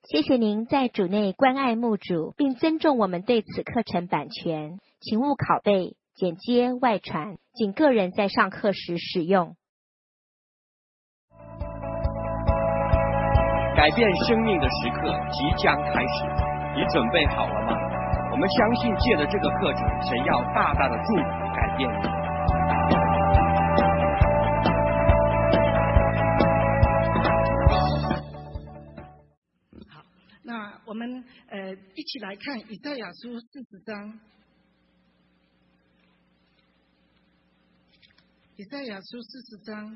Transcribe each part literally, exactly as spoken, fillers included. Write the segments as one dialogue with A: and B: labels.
A: 谢谢您在主内关爱牧主，并尊重我们对此课程版权，请勿拷贝、剪接、外传，仅个人在上课时使用。
B: 改变生命的时刻即将开始，你准备好了吗？我们相信借着这个课程，神要大大的祝福改变你。
C: 好，那我们呃一起来看以赛亚书四十章。以赛亚书四十章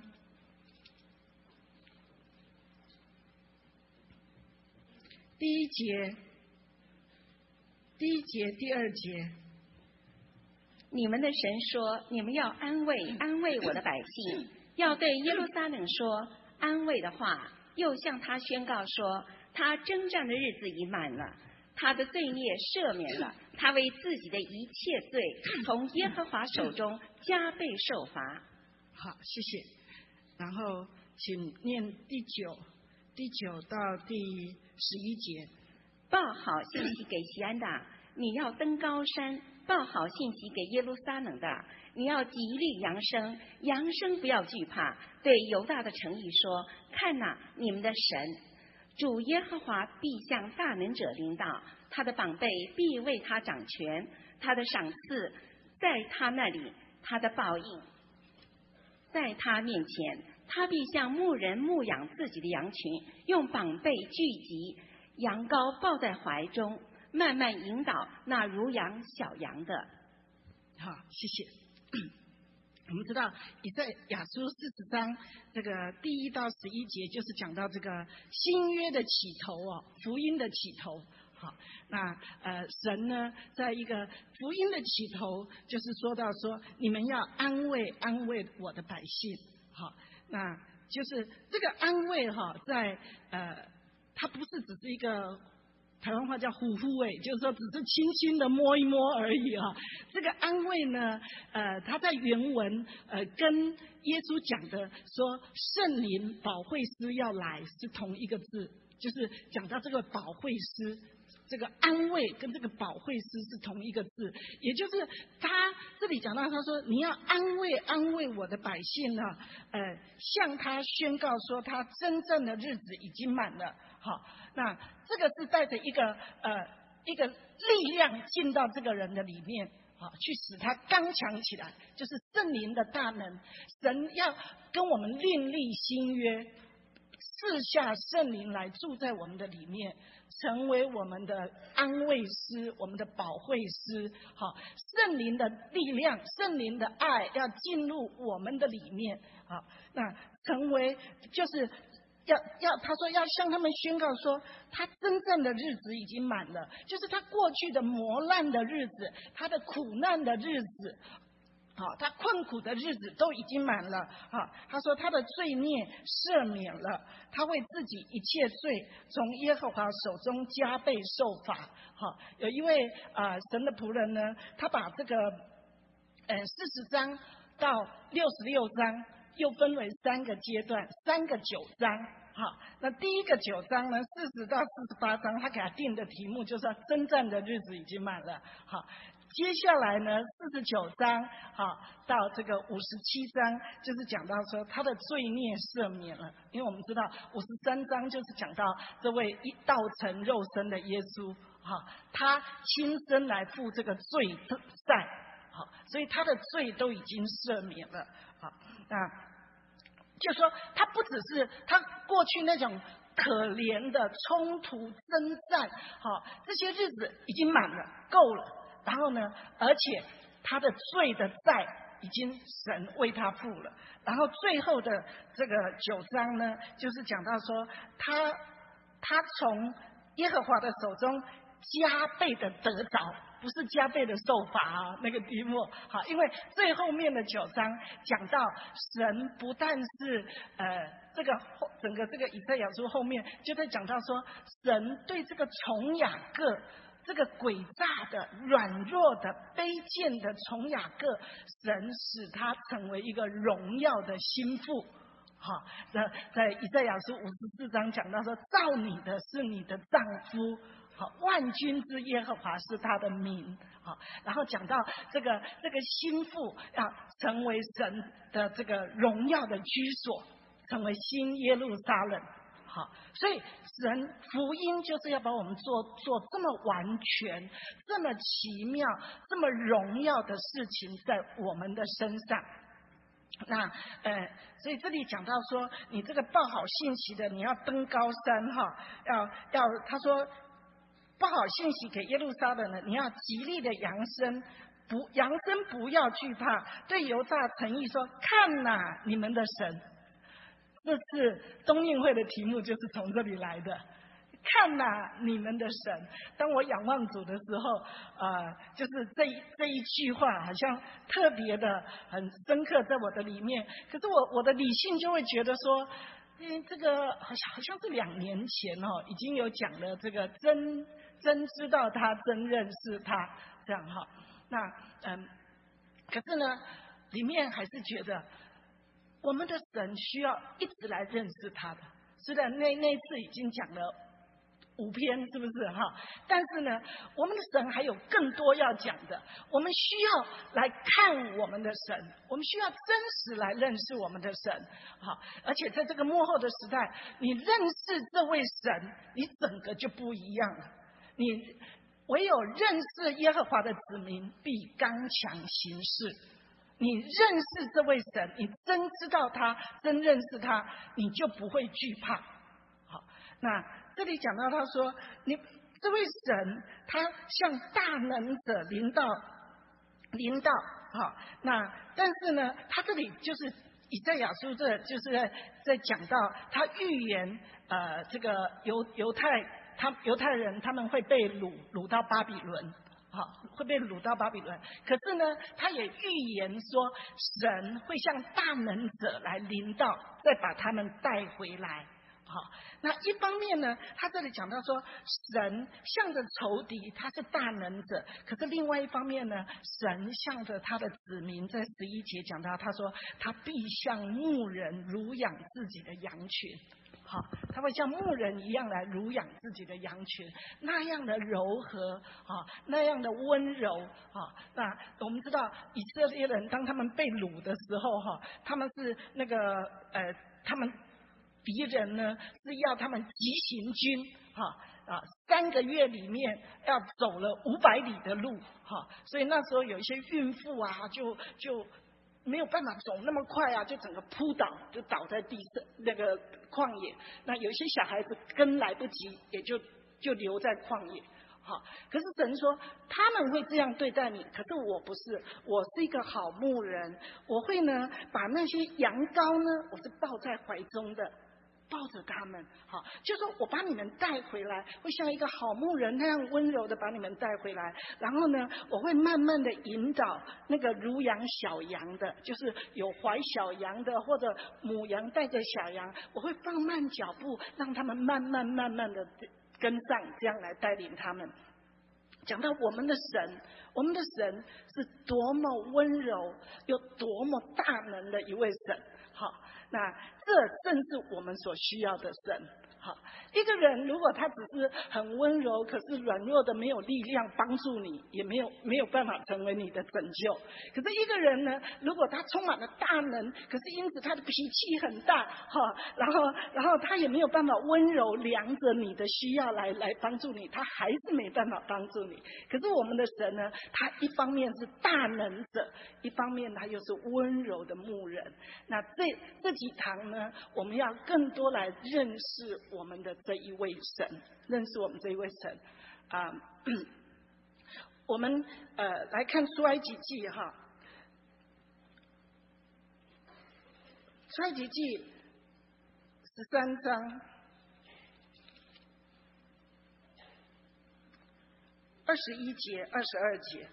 C: 第一节，第一节第二节，
D: 你们的神说：你们要安慰安慰我的百姓，要对耶路撒冷说安慰的话，又向他宣告说，他征战的日子已满了，他的罪孽赦免了，他为自己的一切罪从耶和华手中加倍受罚。
C: 好，谢谢。然后请念第九第九到第十一节。
D: 报好信息给西安的，你要登高山；报好信息给耶路撒冷的，你要极力扬声，扬声不要惧怕。对犹大的城邑说：看哪，你们的神主耶和华必向大能者领导，他的膀臂必为他掌权，他的赏赐在他那里，他的报应在他面前。他必像牧人牧养自己的羊群，用膀臂聚集羊羔，抱在怀中，慢慢引导那如养小羊的。
C: 好，谢谢。我们知道以赛亚书四十章这个第一到十一节，就是讲到这个新约的起头哦，福音的起头。好，那呃神呢，在一个福音的起头，就是说到说，你们要安慰安慰我的百姓。好，那就是这个安慰哈，在呃，它不是只是一个台湾话叫呼呼哎，就是说只是轻轻的摸一摸而已啊。这个安慰呢，呃，它在原文呃跟耶稣讲的说圣灵保惠师要来是同一个字，就是讲到这个保惠师。这个安慰跟这个保惠师是同一个字，也就是他这里讲到，他说你要安慰安慰我的百姓呢，呃，向他宣告说他真正的日子已经满了。好，那这个是带着一个呃一个力量进到这个人的里面，好，去使他刚强起来，就是圣灵的大能。神要跟我们另立新约，赐下圣灵来住在我们的里面，成为我们的安慰师，我们的保惠师。好，圣灵的力量，圣灵的爱要进入我们的里面。好，那成为就是要要他说要向他们宣告说，他真正的日子已经满了，就是他过去的磨难的日子，他的苦难的日子。好，他困苦的日子都已经满了。好，他说他的罪孽赦免了，他为自己一切罪从耶和华手中加倍受罚。好，有一位啊、呃、神的仆人呢，他把这个呃四十章到六十六章又分为三个阶段，三个九章。好，那第一个九章呢，四十到四十八章，他给他定的题目就是征战的日子已经满了。好。接下来呢，四十九章好到这个五十七章，就是讲到说他的罪孽赦免了。因为我们知道五十三章就是讲到这位一道成肉身的耶稣，好，他亲身来负这个罪债，好，所以他的罪都已经赦免了。好，那就说他不只是他过去那种可怜的冲突征战，好，这些日子已经满了，够了。然后呢，而且他的罪的债已经神为他付了。然后最后的这个九章呢，就是讲到说他他从耶和华的手中加倍的得着，不是加倍的受罚啊，那个题目好，因为最后面的九章讲到神不但是呃这个整个这个以赛亚书后面就在讲到说，神对这个从雅各。这个诡诈的、软弱的、卑贱的从雅各，神使他成为一个荣耀的心腹。 好，在在以赛亚书五十四章讲到说，造你的是你的丈夫，好，万军之耶和华是他的名，好，然后讲到这个这个心腹要成为神的这个荣耀的居所，成为新耶路撒冷，好，所以神福音就是要把我们做做这么完全、这么奇妙、这么荣耀的事情在我们的身上。那呃，所以这里讲到说，你这个报好信息的，你要登高山哈，要要他说报好信息给耶路撒冷的，你要极力的扬声，不扬声不要惧怕，对犹大诚意说，看哪、啊，你们的神。这次冬运会的题目就是从这里来的。看哪、啊，你们的神！当我仰望主的时候，呃，就是这一这一句话，好像特别的很深刻在我的里面。可是我我的理性就会觉得说，嗯，这个好像好像是两年前哦，已经有讲了这个真真知道他，真认识他这样哈。那嗯，可是呢，里面还是觉得我们的神需要一直来认识他的。虽然那那次已经讲了五篇，是不是哈？但是呢，我们的神还有更多要讲的。我们需要来看我们的神，我们需要真实来认识我们的神。好，而且在这个末后的时代，你认识这位神，你整个就不一样了。你唯有认识耶和华的子民，必刚强行事。你认识这位神，你真知道他，真认识他，你就不会惧怕。好，那这里讲到他说，你这位神他像大能者临到临到好，那但是呢，他这里就是以赛亚书，这就是在在讲到他预言呃这个犹犹太他犹太人他们会被掳掳到巴比伦，好，会被掳到巴比伦。可是呢，他也预言说，神会像大能者来临到，再把他们带回来。好，那一方面呢，他这里讲到说，神向着仇敌，他是大能者；可是另外一方面呢，神向着他的子民，在十一节讲到，他说他必像牧人乳养自己的羊群。好，他会像牧人一样来乳养自己的羊群，那样的柔和啊，那样的温柔啊。那我们知道以色列人当他们被掳的时候哈，他们是那个呃，他们敌人呢是要他们急行军哈啊，三个月里面要走了五百里的路哈，所以那时候有一些孕妇啊，就就。没有办法走那么快啊，就整个扑倒，就倒在地上那个旷野。那有一些小孩子跟来不及，也就就留在旷野。好，可是神说他们会这样对待你，可是我不是，我是一个好牧人，我会呢把那些羊羔呢，我是抱在怀中的。抱着他们，好，就说我把你们带回来，会像一个好牧人那样温柔的把你们带回来。然后呢，我会慢慢的引导那个乳养小羊的，就是有怀小羊的或者母羊带着小羊，我会放慢脚步，让他们慢慢慢慢的跟上，这样来带领他们。讲到我们的神，我们的神是多么温柔又多么大能的一位神。好，那这正是我们所需要的神。好，一个人如果他只是很温柔，可是软弱的没有力量帮助你，也没有没有办法成为你的拯救。可是一个人呢，如果他充满了大能，可是因此他的脾气很大，哈，然后然后他也没有办法温柔量着你的需要来来帮助你，他还是没办法帮助你。可是我们的神呢，他一方面是大能者，一方面他又是温柔的牧人。那这这几堂呢，我们要更多来认识我们的这一位神，认识我们这一位神啊、呃。我们呃来看出埃及记哈，出埃及记十三章二十一节、二十二节。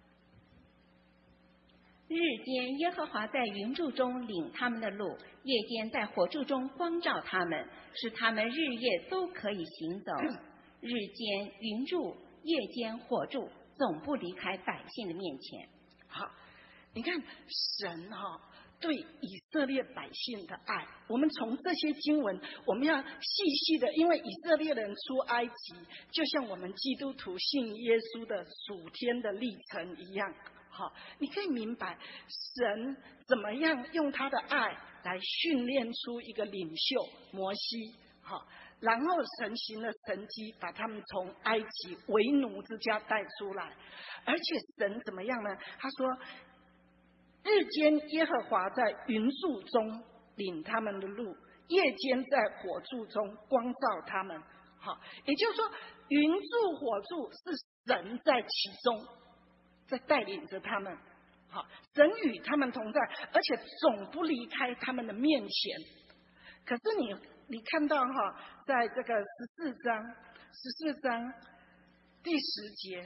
D: 日间耶和华在云柱中领他们的路，夜间在火柱中光照他们，使他们日夜都可以行走。日间云柱，夜间火柱，总不离开百姓的面前。
C: 好，你看神哈、哦， 对以色列百姓的爱。我们从这些经文，我们要细细的，因为以色列人出埃及，就像我们基督徒信耶稣的属天的历程一样。好，你可以明白神怎么样用他的爱来训练出一个领袖摩西。好，然后神行了神迹，把他们从埃及为奴之家带出来。而且神怎么样呢？他说日间耶和华在云柱中领他们的路，夜间在火柱中光照他们。好，也就是说云柱火柱是神在其中，在带领着他们。好，神与他们同在，而且总不离开他们的面前。可是你你看到哈，在这个十四章十四章第十节，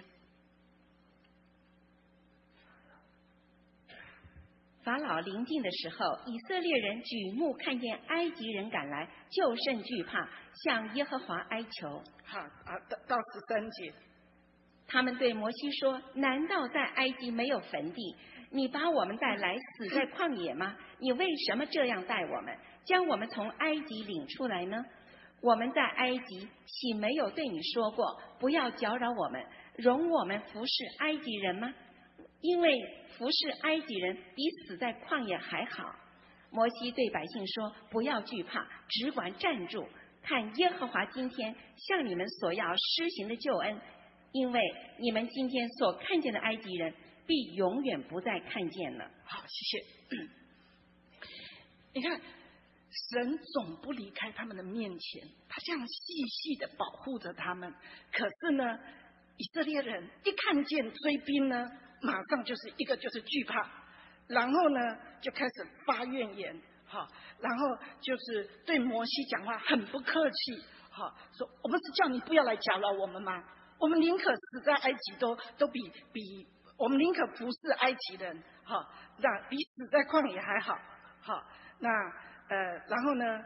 D: 法老临近的时候，以色列人举目看见埃及人赶来，就甚惧怕，向耶和华哀求。
C: 好啊，到到十三节，
D: 他们对摩西说：难道在埃及没有坟地？你把我们带来死在旷野吗？你为什么这样待我们，将我们从埃及领出来呢？我们在埃及岂没有对你说过，不要搅扰我们，容我们服侍埃及人吗？因为服侍埃及人比死在旷野还好。摩西对百姓说：不要惧怕，只管站住，看耶和华今天向你们所要施行的救恩，因为你们今天所看见的埃及人必永远不再看见了。
C: 好，谢谢。你看神总不离开他们的面前，他这样细细的保护着他们。可是呢，以色列人一看见追兵呢，马上就是一个就是惧怕，然后呢就开始发怨言，好，然后就是对摩西讲话很不客气，好，说我们是叫你不要来搅扰我们吗？我们宁可死在埃及都都比比我们宁可服侍埃及人，好，那比死在旷野还好，好，那呃，然后呢，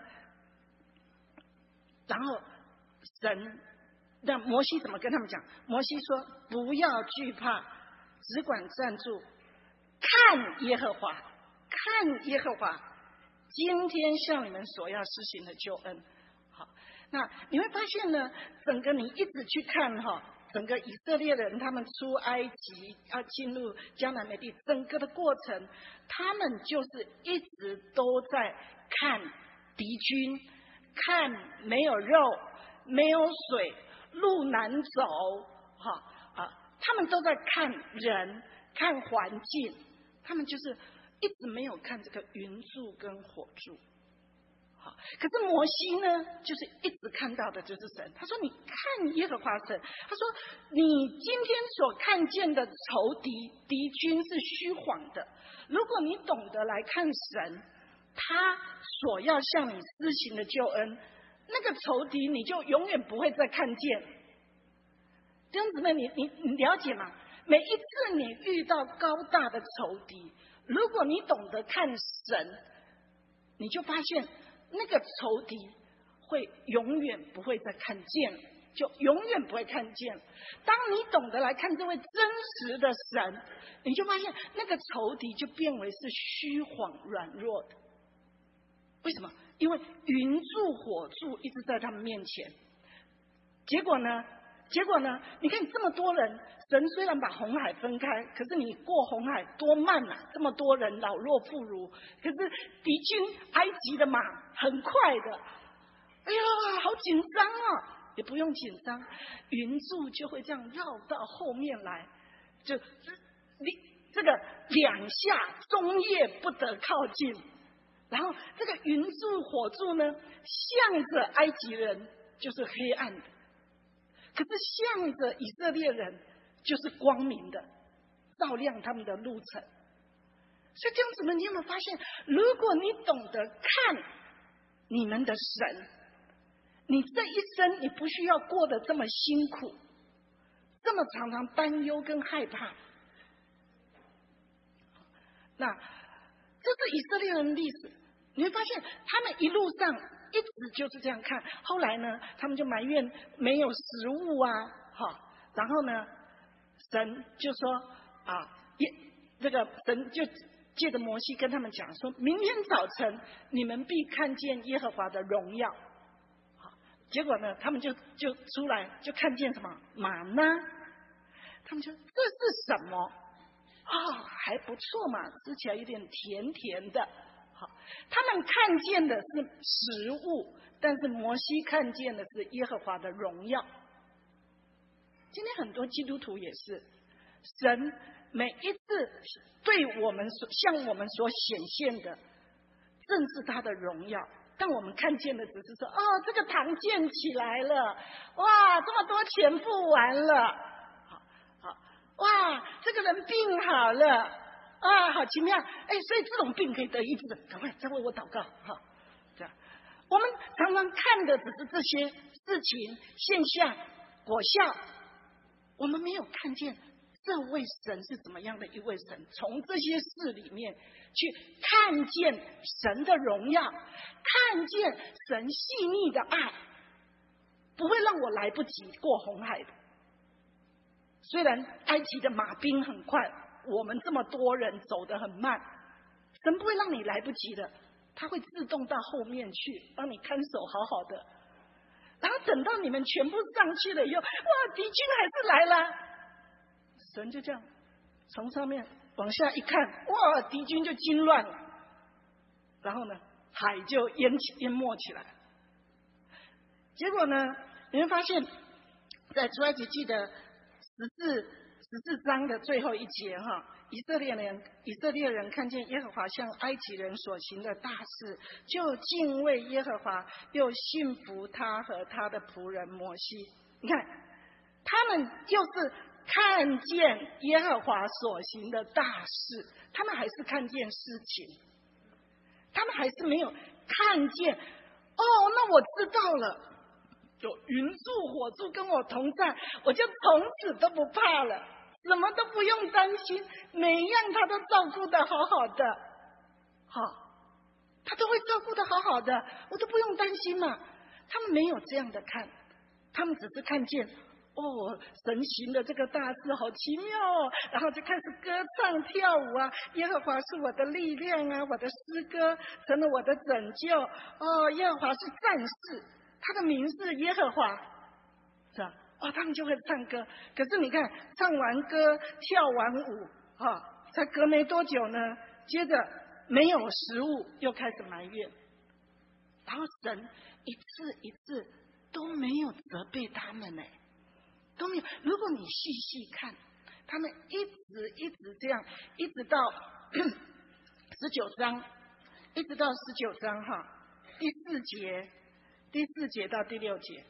C: 然后神，那摩西怎么跟他们讲？摩西说：不要惧怕，只管站住，看耶和华，看耶和华今天向你们所要施行的救恩。好，那你会发现呢，整个你一直去看哈，整个以色列人他们出埃及要进入迦南美地，整个的过程，他们就是一直都在看敌军，看没有肉，没有水，路难走，哈啊，他们都在看人，看环境，他们就是一直没有看这个云柱跟火柱。好，可是摩西呢，就是一直看到的就是神。他说：“你看耶和华神。”他说：“你今天所看见的仇敌敌军是虚晃的。如果你懂得来看神，他所要向你施行的救恩，那个仇敌你就永远不会再看见。”弟兄姊妹，你你你了解吗？每一次你遇到高大的仇敌，如果你懂得看神，你就发现那个仇敌会永远不会再看见，就永远不会看见。当你懂得来看这位真实的神，你就发现那个仇敌就变为是虚晃软弱的。为什么？因为云柱火柱一直在他们面前。结果呢？结果呢？你看这么多人，神虽然把红海分开，可是你过红海多慢啊！这么多人老弱妇孺，可是敌军埃及的马很快的，哎呀，好紧张啊！也不用紧张，云柱就会这样绕到后面来，就你这个两下中夜不得靠近。然后这个云柱火柱呢，向着埃及人就是黑暗的。可是向着以色列人就是光明的，照亮他们的路程。所以弟兄姊妹，你有没有发现，如果你懂得看你们的神，你这一生你不需要过得这么辛苦，这么常常担忧跟害怕。那这是以色列人的历史，你会发现他们一路上一直就是这样看。后来呢，他们就埋怨没有食物啊，哈，然后呢，神就说啊，也这个神就借着摩西跟他们讲说，明天早晨你们必看见耶和华的荣耀。好，结果呢，他们就就出来就看见什么玛纳，他们就这是什么啊、哦？还不错嘛，吃起来有点甜甜的。好，他们看见的是食物，但是摩西看见的是耶和华的荣耀。今天很多基督徒也是，神每一次对我们所向我们所显现的，正是他的荣耀。但我们看见的只是说，哦，这个堂建起来了，哇，这么多钱付完了，好，好，哇，这个人病好了，啊，好奇妙，哎，所以这种病可以得医治的，赶快再为我祷告，哈，这样。我们常常看的只是这些事情、现象、果效，我们没有看见这位神是怎么样的一位神，从这些事里面去看见神的荣耀，看见神细腻的爱，不会让我来不及过红海的。虽然埃及的马兵很快，我们这么多人走得很慢，神不会让你来不及的，他会自动到后面去帮你看守好好的。然后等到你们全部上去了以后，哇，敌军还是来了，神就这样从上面往下一看，哇，敌军就惊乱了，然后呢，海就淹起淹没起来。结果呢，你会发现在出埃及记的十四十四章的最后一节哈，以色列人以色列人看见耶和华向埃及人所行的大事，就敬畏耶和华，又信服他和他的仆人摩西。你看，他们就是看见耶和华所行的大事，他们还是看见事情，他们还是没有看见。哦，那我知道了，有云柱火柱跟我同在，我就从此都不怕了，什么都不用担心，每样他都照顾得好好的，好，他都会照顾得好好的，我都不用担心嘛。他们没有这样的看，他们只是看见哦，神行的这个大事好奇妙哦，然后就开始歌唱跳舞啊，耶和华是我的力量啊，我的诗歌成了我的拯救哦，耶和华是战士，他的名是耶和华，是吧？哦，他们就会唱歌。可是你看，唱完歌跳完舞哈、哦，才隔没多久呢，接着没有食物，又开始埋怨，然后神一次一次都没有责备他们呢，都没有。如果你细细看，他们一直一直这样，一直到十九章，一直到十九章哈，第四节，第四节到第六节。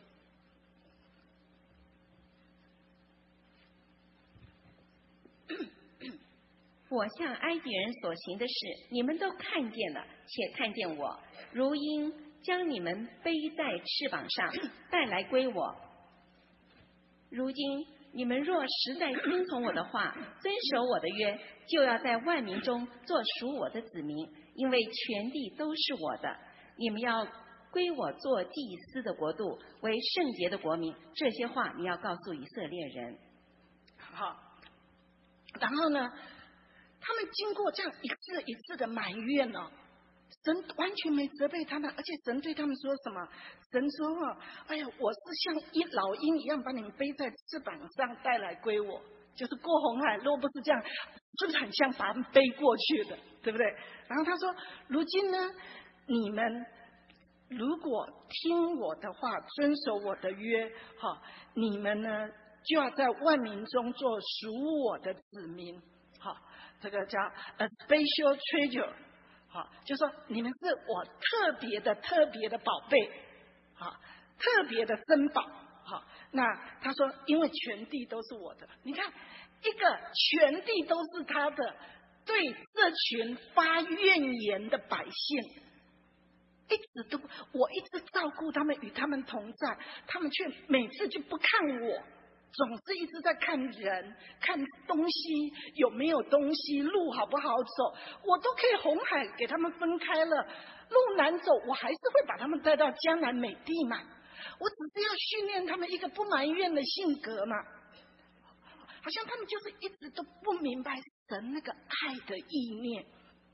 D: 我向埃及人所行的事，你们都看见了，且看见我，如鹰将你们背在翅膀上，带来归我。如今你们若实在听从我的话，遵守我的约，就要在万民中做属我的子民，因为全地都是我的。你们要归我做祭司的国度，为圣洁的国民。这些话你要告诉以色列人。
C: 好，然后呢，他们经过这样一次一次的埋怨哦，神完全没责备他们，而且神对他们说什么？神说：“哦，哎呀，我是像一老鹰一样把你们背在翅膀上带来归我。”就是过红海，若不是这样，就是很像把他们背过去的，对不对？然后他说：“如今呢，你们如果听我的话，遵守我的约，好，你们呢就要在万民中做属我的子民。好，这个叫 a special treasure。”好，就说你们是我特别的、特别的宝贝，好，特别的珍宝。好，那他说，因为全地都是我的，你看，一个全地都是他的，对这群发怨言的百姓，一直都我一直照顾他们，与他们同在，他们却每次就不看我。总是一直在看人，看东西有没有东西，路好不好走，我都可以红海给他们分开了，路难走，我还是会把他们带到迦南美地嘛。我只是要训练他们一个不埋怨的性格嘛。好像他们就是一直都不明白神那个爱的意念，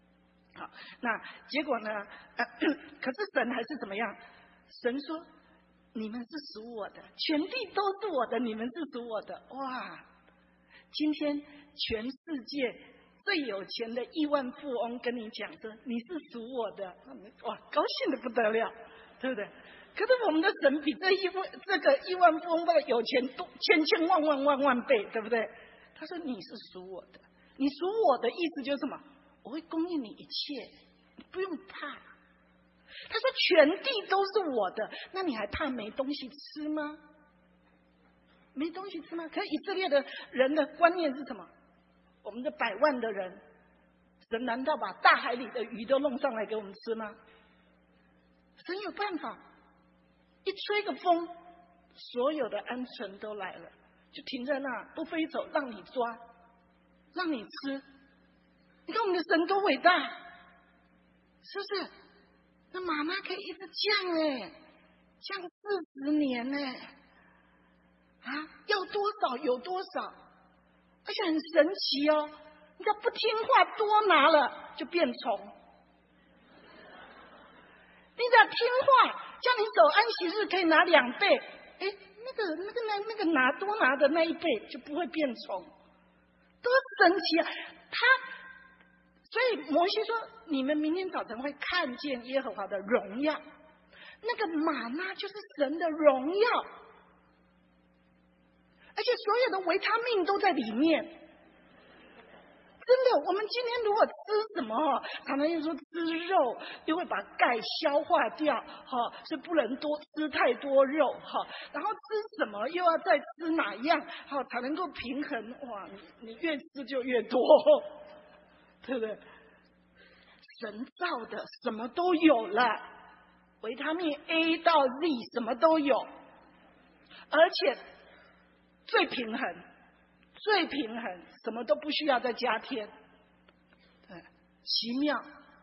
C: 好，那结果呢？呃、可是神还是怎么样？神说：“你们是属我的，全地都是我的，你们是属我的。”哇！今天全世界最有钱的亿万富翁跟你讲说你是属我的，哇，高兴的不得了，对不对？可是我们的神比这亿万这个亿万富翁的有钱多千千万万万万倍，对不对？他说你是属我的，你属我的意思就是什么？我会供应你一切，你不用怕。他说全地都是我的，那你还怕没东西吃吗？没东西吃吗？可是以色列的人的观念是什么？我们的百万的人，神难道把大海里的鱼都弄上来给我们吃吗？神有办法，一吹个风，所有的鹌鹑都来了，就停在那不飞走，让你抓，让你吃。你看我们的神多伟大，是不是？那妈妈可以一直降哎，降四十年哎，啊，要多少有多少，而且很神奇哦。你知道不听话多拿了就变虫，你只要听话，叫你守安息日可以拿两倍，哎，那个那个那那个拿多拿的那一倍就不会变虫，多神奇啊！他。所以摩西说：“你们明天早晨会看见耶和华的荣耀。”那个玛纳就是神的荣耀，而且所有的维他命都在里面。真的，我们今天如果吃什么，常常又说吃肉，又会把钙消化掉，哈，所以不能多吃太多肉，哈。然后吃什么又要再吃哪样，好才能够平衡？哇，你你越吃就越多。对不对？神造的什么都有了，维他命 A 到 Z 什么都有，而且最平衡，最平衡，什么都不需要再加添，对，奇妙。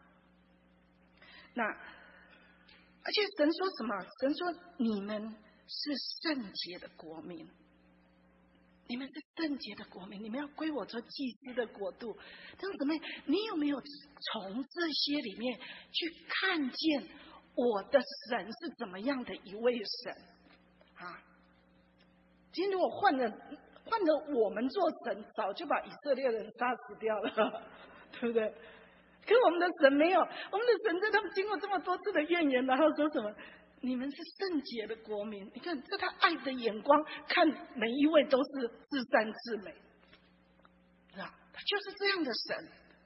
C: 那而且神说什么？神说你们是圣洁的国民。你们是圣洁的国民，你们要归我做祭司的国度。弟兄姊妹，你有没有从这些里面去看见我的神是怎么样的一位神啊？今天如果换了换了我们做神，早就把以色列人杀死掉了，对不对？可我们的神没有，我们的神在他们经过这么多次的怨言，然后说什么？你们是圣洁的国民，你看这他爱的眼光看每一位都是至善至美，是吧？他就是这样的神。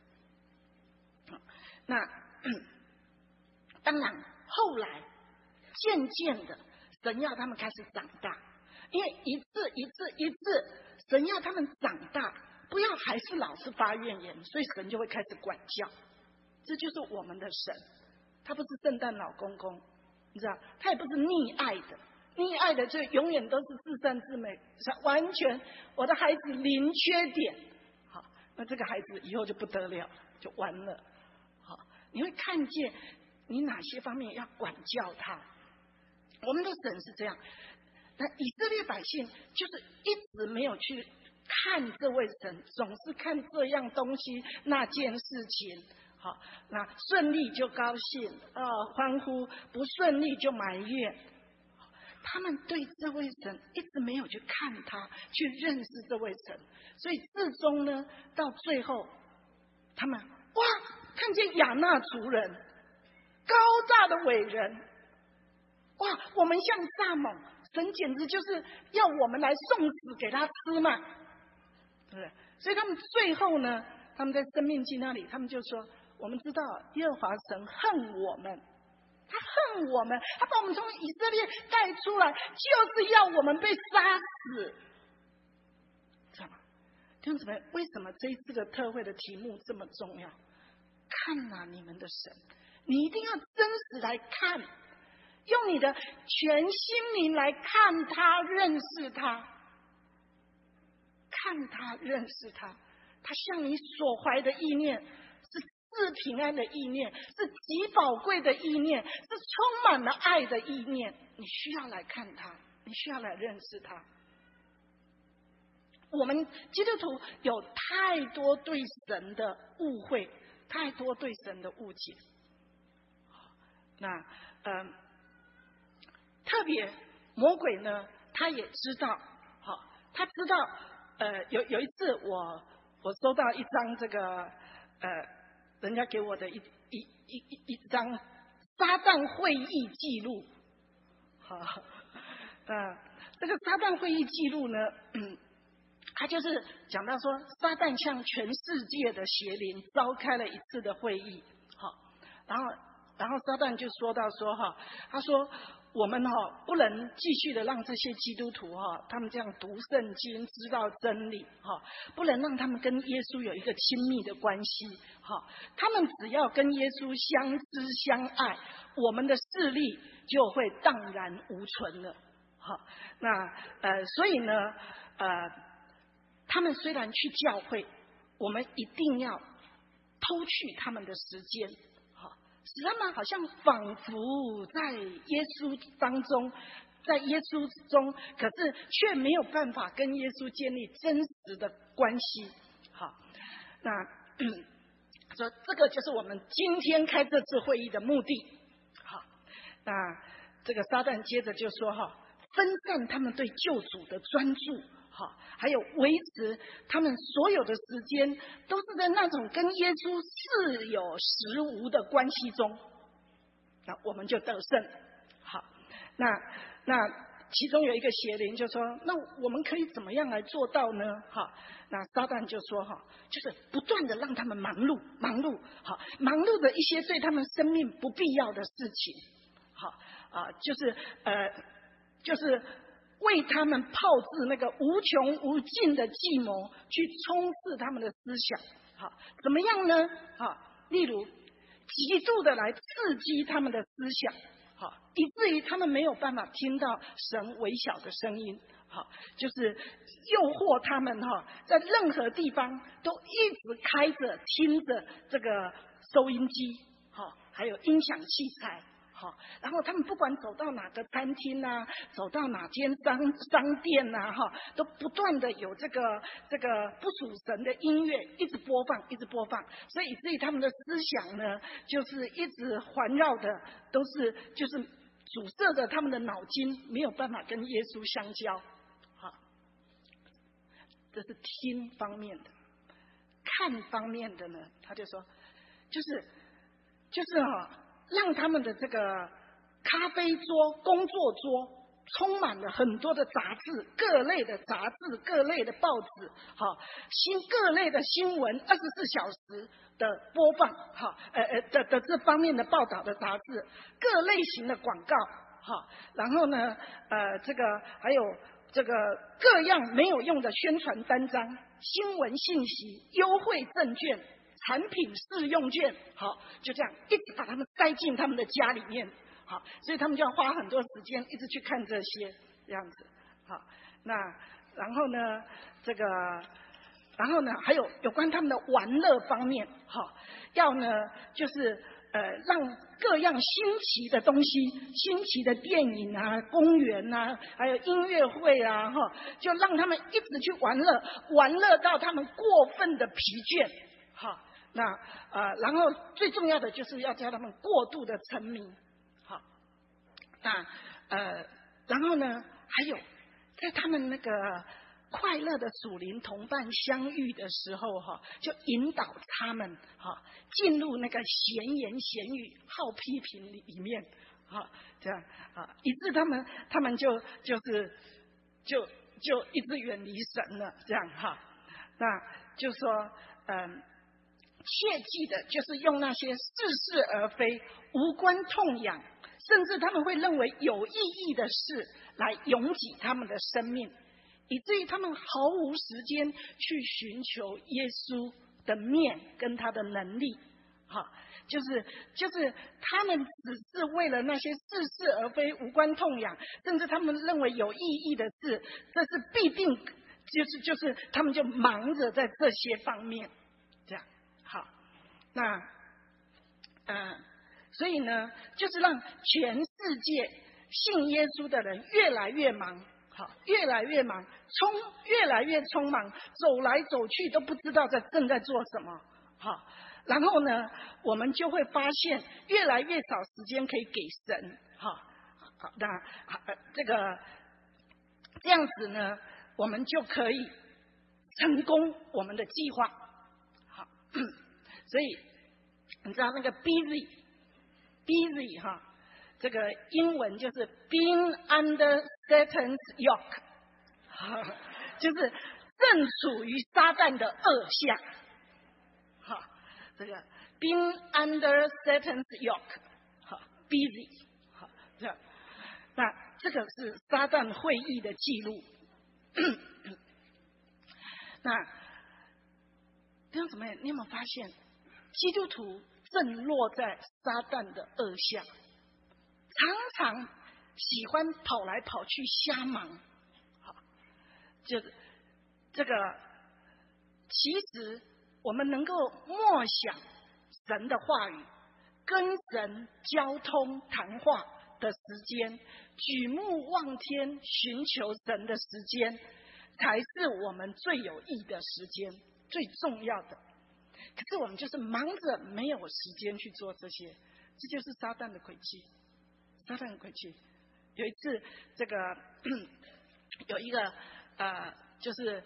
C: 那当然后来渐渐的神要他们开始长大，因为一次一次一次神要他们长大，不要还是老是发怨言，所以神就会开始管教。这就是我们的神，他不是圣诞老公公，你知道，他也不是溺爱的，溺爱的就永远都是至善至美，完全我的孩子零缺点。好，那这个孩子以后就不得了，就完了。好，你会看见你哪些方面要管教他。我们的神是这样，那以色列百姓就是一直没有去看这位神，总是看这样东西那件事情。好，那顺利就高兴，呃，欢呼；不顺利就埋怨。他们对这位神一直没有去看他，去认识这位神，所以至终呢，到最后，他们哇，看见亚纳族人高大的伟人，哇，我们像蚱蜢，神简直就是要我们来送死给他吃嘛，对不对？所以他们最后呢，他们在申命记那里，他们就说。我们知道耶和华神恨我们，他恨我们，他把我们从以色列带出来，就是要我们被杀死，知道吗？弟兄姊妹，为什么这一次的特会的题目这么重要？看啊，你们的神，你一定要真实来看，用你的全心灵来看他，认识他，看他，认识他，他向你所怀的意念。是平安的意念，是极宝贵的意念，是充满了爱的意念。你需要来看他，你需要来认识他。我们基督徒有太多对神的误会， 太多对神的误解。那嗯，特别魔鬼呢，他也知道，好，他知道，呃，有有一次我我收到一张这个呃，人家给我的一一一一一张撒旦会议记录，好，呃，这个撒旦会议记录呢，嗯，他就是讲到说，撒旦向全世界的邪灵召开了一次的会议，好，然后。然后撒旦就说到说哈，他说我们哈不能继续的让这些基督徒哈，他们这样读圣经，知道真理哈，不能让他们跟耶稣有一个亲密的关系哈。他们只要跟耶稣相知相爱，我们的势力就会荡然无存了。好，那呃，所以呢，呃，他们虽然去教会，我们一定要偷去他们的时间。使他们好像仿佛在耶稣当中，在耶稣中，可是却没有办法跟耶稣建立真实的关系。好，那说这个就是我们今天开这次会议的目的。好，那这个撒旦接着就说哈，分散他们对救主的专注。好，还有维持他们所有的时间都是在那种跟耶稣似有实无的关系中，那我们就得胜。好，那那其中有一个邪灵就说，那我们可以怎么样来做到呢？好，那撒旦就说哈，就是不断的让他们忙碌忙碌，好，忙碌的一些对他们生命不必要的事情，好啊，就是呃就是为他们炮制那个无穷无尽的计谋，去充斥他们的思想。好，怎么样呢？好，例如极度的来刺激他们的思想，好，以至于他们没有办法听到神微小的声音。好，就是诱惑他们哈，在任何地方都一直开着听着这个收音机，好，还有音响器材。好，然后他们不管走到哪个餐厅啊，走到哪间商商店啊，哈，都不断的有这个这个不属神的音乐一直播放，一直播放，所以以至于他们的思想呢，就是一直环绕的都是就是阻塞着他们的脑筋，没有办法跟耶稣相交。好，这是听方面的，看方面的呢，他就说，就是就是哈。让他们的这个咖啡桌、工作桌充满了很多的杂志，各类的杂志、各类的报纸，好，新各类的新闻，二十四小时的播放，好，呃呃的的这方面的报道的杂志，各类型的广告，好，然后呢，呃，这个还有这个各样没有用的宣传单张、新闻信息、优惠证券。产品试用券，好，就这样一直把他们塞进他们的家里面，好，所以他们就要花很多时间一直去看这些这样子，好，那然后呢，这个，然后呢，还有有关他们的玩乐方面，好，要呢就是呃让各样新奇的东西，新奇的电影啊、公园啊，还有音乐会啊，哈，就让他们一直去玩乐，玩乐到他们过分的疲倦，好。那呃，然后最重要的就是要叫他们过度的沉迷，好，那呃，然后呢，还有在他们那个快乐的属灵同伴相遇的时候，哈，就引导他们哈进入那个闲言闲语、好批评里面，哈，这样啊，以致他们他们就就是就就一直远离神了，这样哈，那就说嗯。切记的就是用那些似是而非、无关痛痒，甚至他们会认为有意义的事来拥挤他们的生命，以至于他们毫无时间去寻求耶稣的面跟他的能力。好，就是就是他们只是为了那些似是而非、无关痛痒，甚至他们认为有意义的事，这是必定就是就是他们就忙着在这些方面。好，那呃，所以呢，就是让全世界信耶稣的人越来越忙，好，越来越忙，匆越来越匆忙，走来走去都不知道在正在做什么，好， 然后呢，我们就会发现越来越少时间可以给神，哈，好，那这个这样子呢，我们就可以成功我们的计划。好，所以你知道那个 busy busy 哈，这个英文就是 being under Satan's yoke， 就是正处于撒旦的恶下。好，这个 being under Satan's yoke， 好 busy， 好，这样，那这个是撒旦会议的记录。那弟兄姊妹，你有没有发现，基督徒正落在撒旦的恶下，常常喜欢跑来跑去瞎忙。好，就是这个，其实我们能够默想神的话语，跟神交通谈话的时间，举目望天寻求神的时间，才是我们最有益的时间，最重要的。可是我们就是忙着没有时间去做这些，这就是撒旦的诡计。撒旦的诡计。有一次，这个有一个呃，就是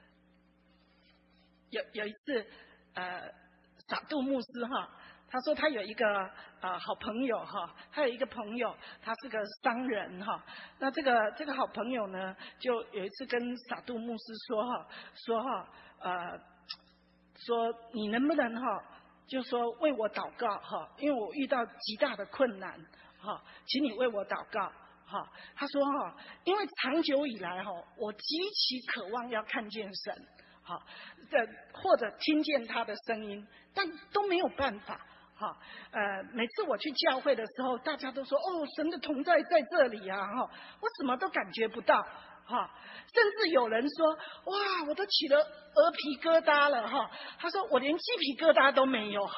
C: 有有一次呃，撒杜牧师哈，他说他有一个呃好朋友哈，他有一个朋友，他是个商人哈。那这个这个好朋友呢，就有一次跟撒杜牧师说哈，说哈呃。说你能不能哈，就说为我祷告哈，因为我遇到极大的困难哈，请你为我祷告哈。他说哈，因为长久以来哈，我极其渴望要看见神哈，这或者听见他的声音，但都没有办法哈。呃，每次我去教会的时候，大家都说哦，神的同在在这里啊哈，我什么都感觉不到。哈，甚至有人说，哇，我都起了鹅皮疙瘩了哈。他说我连鸡皮疙瘩都没有。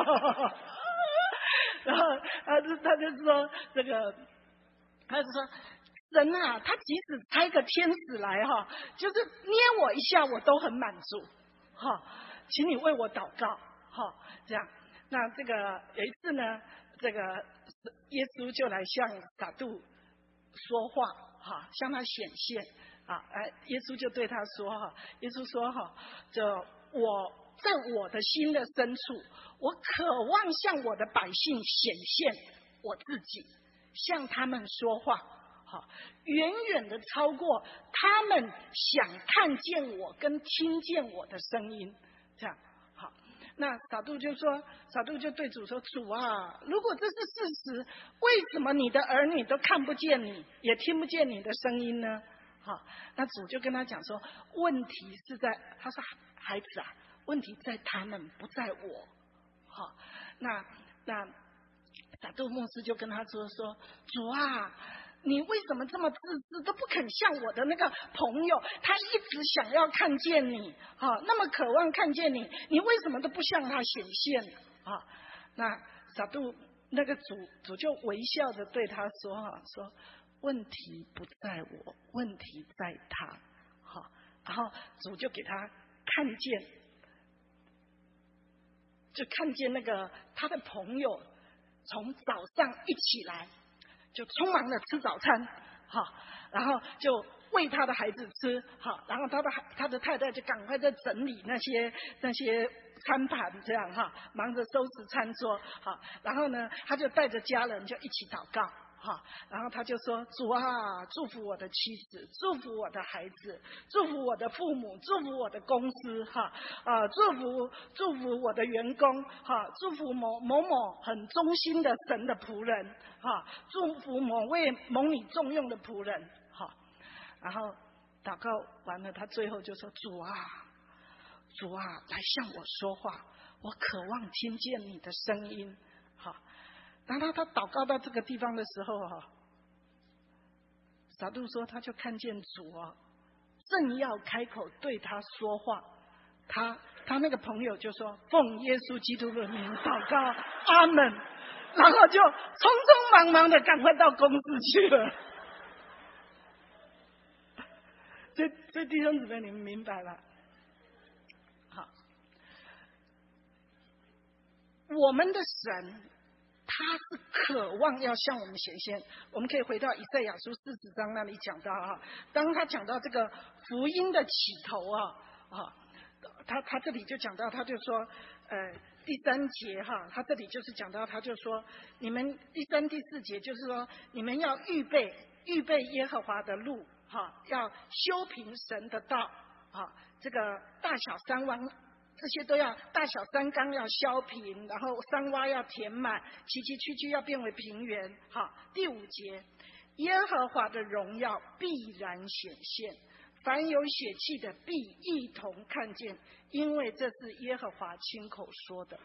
C: 然后他就他就说这个，他就说神啊，他即使差个天使来哈，就是捏我一下，我都很满足。哈，请你为我祷告。哈，这样。那这个有一次呢，这个耶稣就来向撒杜说话。哈，向他显现啊！哎，耶稣就对他说哈，耶稣说哈，这我在我的心的深处，我渴望向我的百姓显现我自己，向他们说话，哈，远远的超过他们想看见我跟听见我的声音，这样好。那撒杜就说，撒杜就对主说：“主啊，如果这是事实，为什么你的儿女都看不见你，也听不见你的声音呢？”好，那主就跟他讲说：“问题是在，他说孩子啊，问题在他们，不在我。”好，那那撒杜牧师就跟他说：“说主啊。”你为什么这么自私，都不肯像我的那个朋友，他一直想要看见你啊，那么渴望看见你，你为什么都不向他显现啊？那撒杜那个主主就微笑着对他说哈，说问题不在我，问题在他。好，然后主就给他看见，就看见那个他的朋友从早上一起来。就匆忙的吃早餐，哈，然后就喂他的孩子吃，哈，然后他的他的太太就赶快在整理那些那些餐盘，这样哈，忙着收拾餐桌，哈，然后呢，他就带着家人就一起祷告，哈，然后他就说：“主啊，祝福我的妻子，祝福我的孩子，祝福我的父母，祝福我的公司，哈啊，祝福祝福我的员工，哈，祝福某某某很忠心的神的仆人。”哈，祝福某位蒙你重用的仆人，哈，然后祷告完了，他最后就说：“主啊，主啊，来向我说话，我渴望听见你的声音。”哈，然后他祷告到这个地方的时候，哈，撒杜说他就看见主啊，正要开口对他说话，他他那个朋友就说：“奉耶稣基督的名祷告，阿门。”然后就匆匆忙忙的赶快到公司去了。所以，所以弟兄姊妹，你们明白了？好， 我们的神他是渴望要向我们显现。我们可以回到以赛亚书四十章那里讲到啊，当他讲到这个福音的起头啊啊，他他这里就讲到，他就说呃第三节哈，他这里就是讲到，他就说你们第三第四节就是说你们要预备预备耶和华的路哈，要修平神的道啊，这个大小山湾。这些都要大小山冈要削平，然后山洼要填满，崎崎岖岖要变为平原。好，第五节，耶和华的荣耀必然显现，凡有血气的必一同看见，因为这是耶和华亲口说的。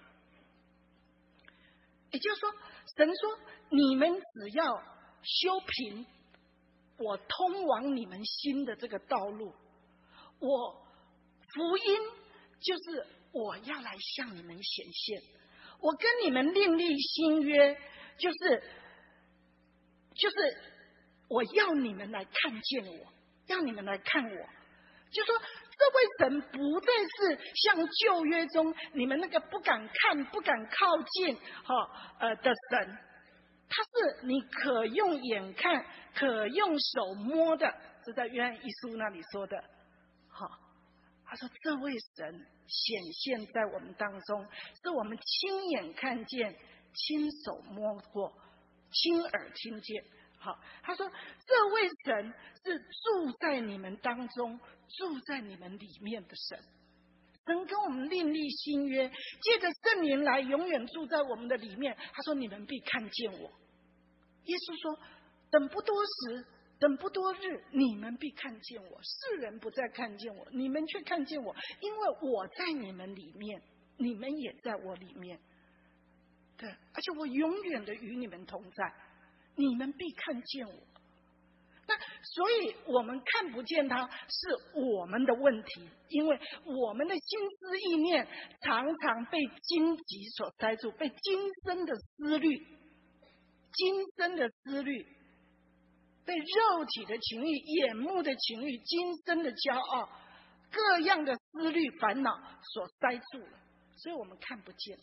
C: 也就是说，神说你们只要修平我通往你们心的这个道路，我福音就是我要来向你们显现，我跟你们另立新约，就是就是我要你们来看见我，要你们来看我，就说这位神不再是像旧约中你们那个不敢看、不敢靠近哈呃的神，他是你可用眼看、可用手摸的，是在约翰一书那里说的。好，他说这位神显现在我们当中，是我们亲眼看见、亲手摸过、亲耳听见。好，他说这位神是住在你们当中、住在你们里面的神。神跟我们另立新约，借着圣灵来永远住在我们的里面。他说你们必看见我。耶稣说等不多时，等不多日，你们必看见我。世人不再看见我，你们却看见我，因为我在你们里面，你们也在我里面。对，而且我永远的与你们同在，你们必看见我。那所以我们看不见他是我们的问题，因为我们的心思意念常常被荆棘所塞住，被今生的思虑今生的思虑，被肉体的情欲、眼目的情欲、今生的骄傲、各样的思虑烦恼所塞住了，所以我们看不见。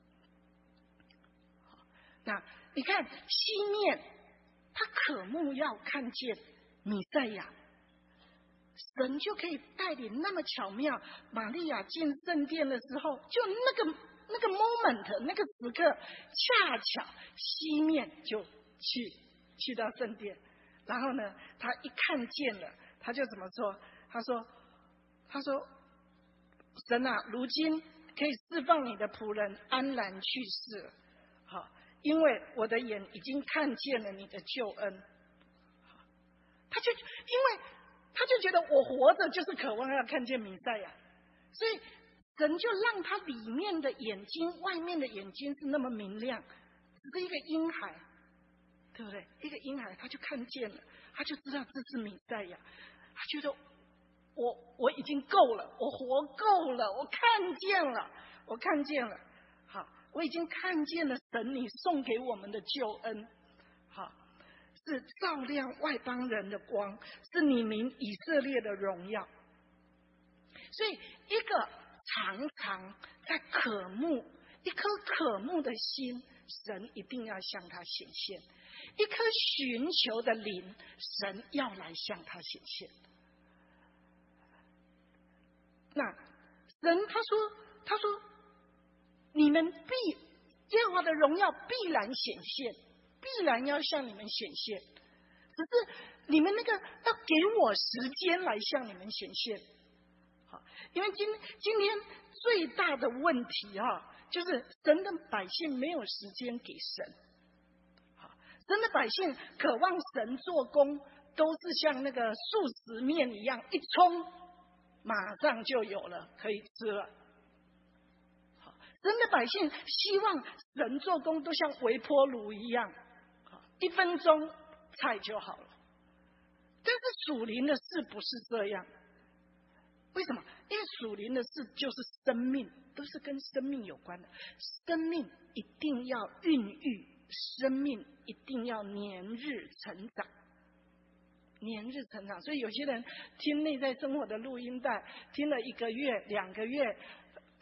C: 那你看西面他渴慕要看见弥赛亚，神就可以带领那么巧妙。玛利亚进圣殿的时候，就那个那个 moment 那个时刻，恰巧西面就去去到圣殿，然后呢他一看见了，他就怎么说？他说他说神啊，如今可以释放你的仆人安然去世了，好，因为我的眼已经看见了你的救恩。他就因为他就觉得我活着就是渴望要看见弥赛亚，所以神就让他里面的眼睛、外面的眼睛是那么明亮，只是一个婴孩，对不对？一个婴孩他就看见了，他就知道这是弥赛亚，他觉得我我已经够了，我活够了，我看见了，我看见了，好，我已经看见了神你送给我们的救恩，好，是照亮外邦人的光，是你民以色列的荣耀。所以一个常常在渴慕，一颗渴慕的心，神一定要向他显现；一颗寻求的灵，神要来向他显现。那神他说他说你们必耶和华的荣耀必然显现，必然要向你们显现，只是你们那个要给我时间来向你们显现。好，因为今今天最大的问题哈，就是神的百姓没有时间给神。好，神的百姓渴望神做工，都是像那个速食面一样，一冲马上就有了，可以吃了。好，神的百姓希望神做工都像微波炉一样，一分钟菜就好了。但是属灵的事不是这样，为什么？因为属灵的事就是生命，都是跟生命有关的。生命一定要孕育，生命一定要年日成长，年日成长。所以有些人听内在生活的录音带，听了一个月、两个月，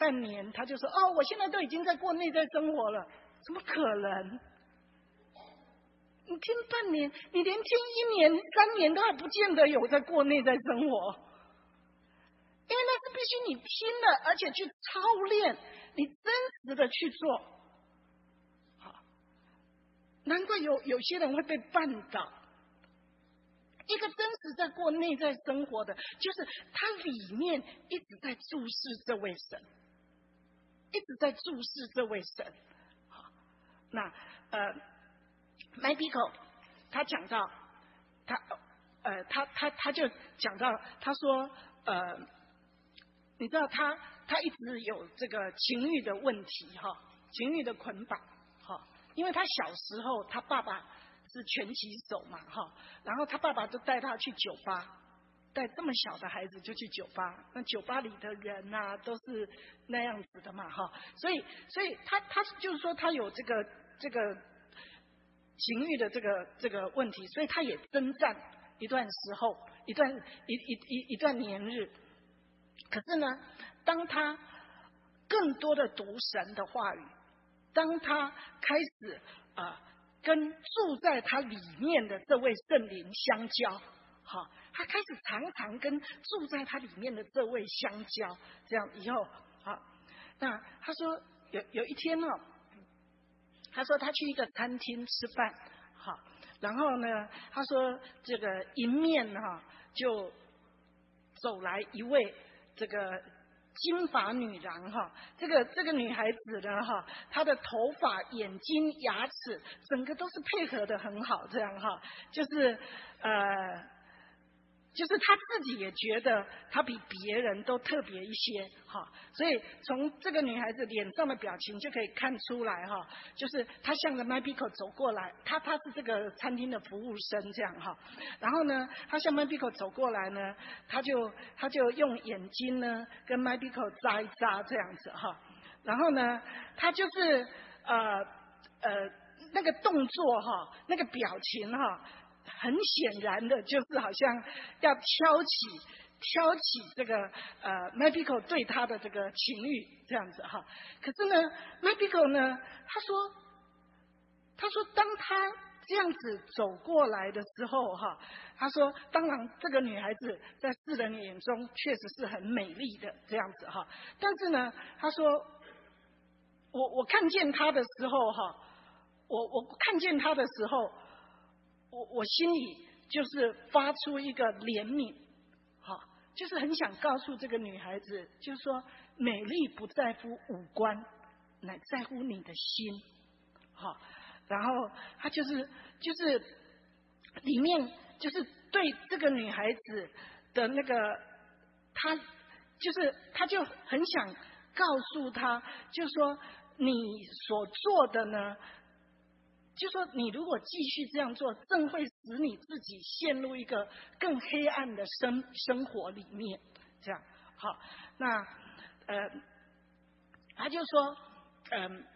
C: 半年，他就说哦，我现在都已经在过内在生活了，怎么可能？你听半年，你连听一年、三年都还不见得有在过内在生活，因为那是必须你听了，而且去操练，你真实的去做。好，难怪有有些人会被绊倒。一个真实在过内在生活的，就是他里面一直在注视这位神，一直在注视这位神。好，那呃。Michael 他讲到他呃他他他就讲到他说呃你知道他他一直有这个情欲的问题哈，情欲的捆绑哈，因为他小时候他爸爸是拳击手嘛哈，然后他爸爸就带他去酒吧，带这么小的孩子就去酒吧，那酒吧里的人呐、啊、都是那样子的嘛哈，所以所以他他就是说他有这个这个。情欲的这个这个问题，所以他也征战一段时候，一段一一一一段年日。可是呢，当他更多的读神的话语，当他开始啊、呃、跟住在他里面的这位圣灵相交，好，他开始常常跟住在他里面的这位相交，这样以后好，那他说有有一天呢、哦。他说他去一个餐厅吃饭，好，然后呢，他说这个迎面哈就走来一位这个金发女郎哈，这个这个女孩子呢哈，她的头发、眼睛、牙齿，整个都是配合的很好，这样哈，就是呃。就是他自己也觉得他比别人都特别一些哈，所以从这个女孩子脸上的表情就可以看出来哈，就是她向着 Michael 走过来，她她是这个餐厅的服务生这样哈，然后呢，她向 Michael 走过来呢，她就她就用眼睛呢跟 Michael 眨一眨这样子哈，然后呢，她就是呃呃那个动作哈，那个表情哈。很显然的，就是好像要挑起挑起这个呃 Michael 对他的这个情欲这样子哈。可是呢 ，Michael 呢，他说他说当他这样子走过来的时候哈，他说当然这个女孩子在世人眼中确实是很美丽的这样子哈，但是呢，他说我我看见她的时候哈，我我看见她的时候。我我心里就是发出一个怜悯，哈，就是很想告诉这个女孩子，就是说美丽不在乎五官，乃在乎你的心，哈。然后他就是就是里面就是对这个女孩子的那个，他就是他就很想告诉她，就是说你所做的呢。就说你如果继续这样做，正会使你自己陷入一个更黑暗的生生活里面。这样好，那呃，他就说，嗯、呃，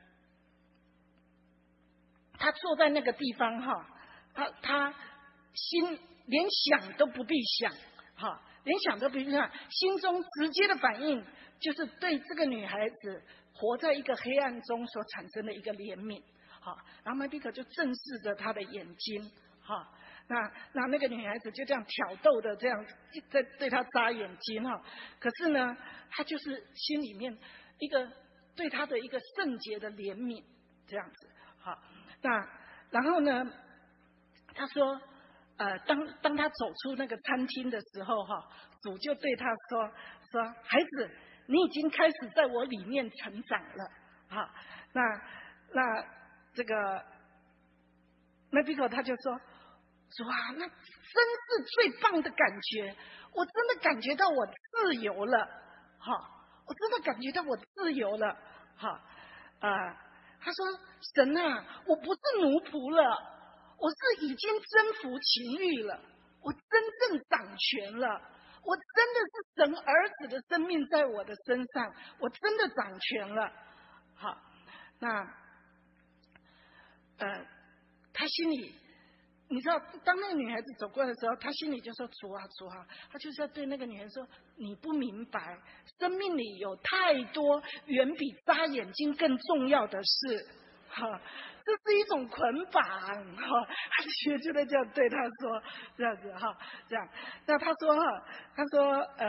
C: 他坐在那个地方哈，他他心连想都不必想，哈，连想都不必想，心中直接的反应就是对这个女孩子活在一个黑暗中所产生的一个怜悯。好，然后麦比克就正视着他的眼睛，哈，那那那个女孩子就这样挑逗的这样在对他眨眼睛哈，可是呢，他就是心里面一个对他的一个圣洁的怜悯这样子，好，那然后呢，他说，呃，当当他走出那个餐厅的时候哈，主就对他说说，孩子，你已经开始在我里面成长了，哈，那那。这个 Michael 他就说：“哇，那真是最棒的感觉！我真的感觉到我自由了，哈！我真的感觉到我自由了，哈！啊、呃，他说：神啊，我不是奴仆了，我是已经征服情欲了，我真正掌权了，我真的是神儿子的生命在我的身上，我真的掌权了，好，那。”呃，他心里你知道，当那个女孩子走过来的时候，他心里就说：“主啊，主啊！”他就是要对那个女孩说：“你不明白，生命里有太多远比眨眼睛更重要的事。”哈，这是一种捆绑。哈，他就就在这样对他说，这样子哈，这样。那他说哈，他说呃，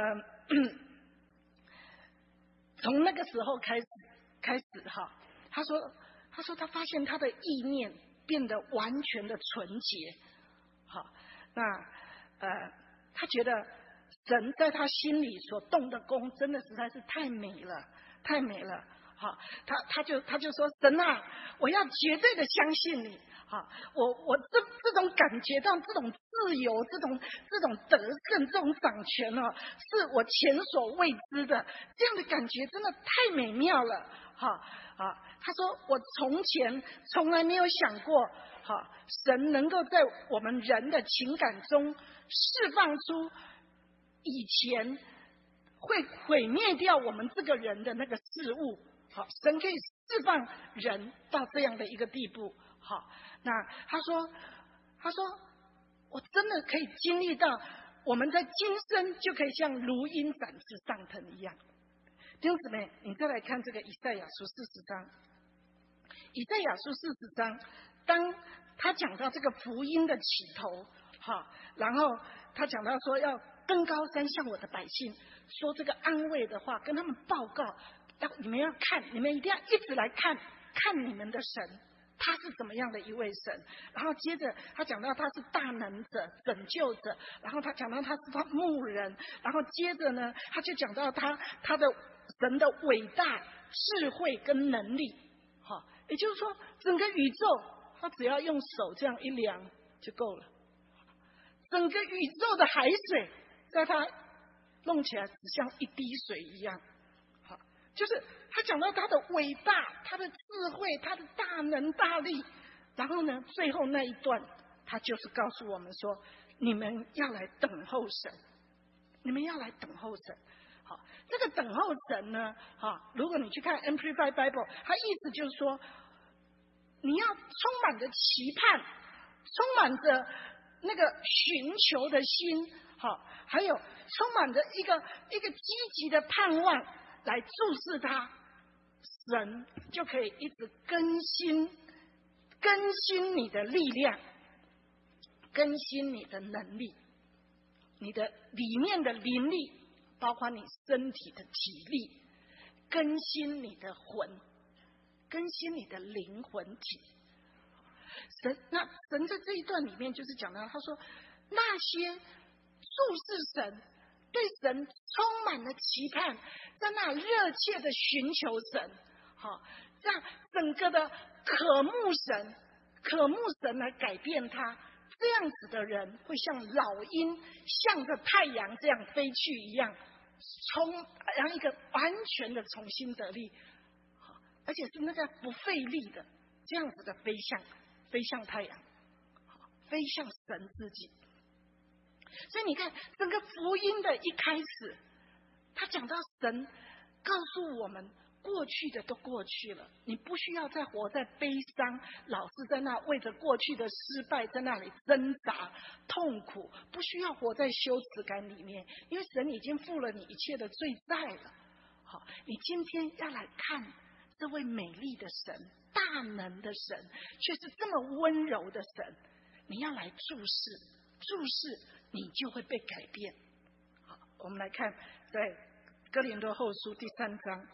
C: 从那个时候开始开始哈，他说他说他发现他的意念变得完全的纯洁。好，那呃，他觉得神在他心里所动的功，真的实在是太美了，太美了。好，他他就他就说：“神啊，我要绝对的相信你。好，我我这这种感觉到这种自由，这种这种得胜，这种掌权哦，是我前所未知的。这样的感觉真的太美妙了。好啊，他说我从前从来没有想过，好，神能够在我们人的情感中释放出以前会毁灭掉我们这个人的那个事物。”好，神可以释放人到这样的一个地步。好，那他说，他说，我真的可以经历到，我们在今生就可以像如鹰展翅上腾一样。弟兄姊妹，你再来看这个以赛亚书四十章，以赛亚书四十章，当他讲到这个福音的起头，好，然后他讲到说要登高山向我的百姓说这个安慰的话，跟他们报告。要你们要看，你们一定要一直来看，看你们的神，他是怎么样的一位神。然后接着他讲到他是大能者、拯救者，然后他讲到他是他牧人，然后接着呢，他就讲到他他的神的伟大、智慧跟能力。好，也就是说，整个宇宙他只要用手这样一量就够了，整个宇宙的海水在他弄起来只像一滴水一样。就是他讲到他的伟大，他的智慧，他的大能大力，然后呢，最后那一段他就是告诉我们说，你们要来等候神，你们要来等候神。好，这个等候神呢，哈，如果你去看 Amplified Bible， 它意思就是说，你要充满着期盼，充满着那个寻求的心，好，还有充满着一个一个积极的盼望。来注视他，神就可以一直更新更新你的力量，更新你的能力，你的里面的灵力，包括你身体的体力，更新你的魂，更新你的灵魂体。神那神在这一段里面就是讲到，他说那些注视神，对神充满了期盼，在那热切的寻求神，好，让整个的渴慕神，渴慕神来改变他。这样子的人会像老鹰向着太阳这样飞去一样，从让一个完全的重新得力，而且是那个不费力的这样子的飞向，飞向太阳，飞向神自己。所以你看，整个福音的一开始，他讲到神告诉我们，过去的都过去了，你不需要再活在悲伤，老是在那为着过去的失败在那里挣扎痛苦，不需要活在羞耻感里面，因为神已经负了你一切的罪债了。好，你今天要来看这位美丽的神，大能的神，却是这么温柔的神，你要来注视注视，你就会被改变。好，我们来看在哥林多后书第三章，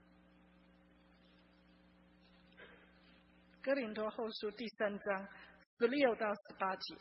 C: 哥林多后书第三章十六到十八节。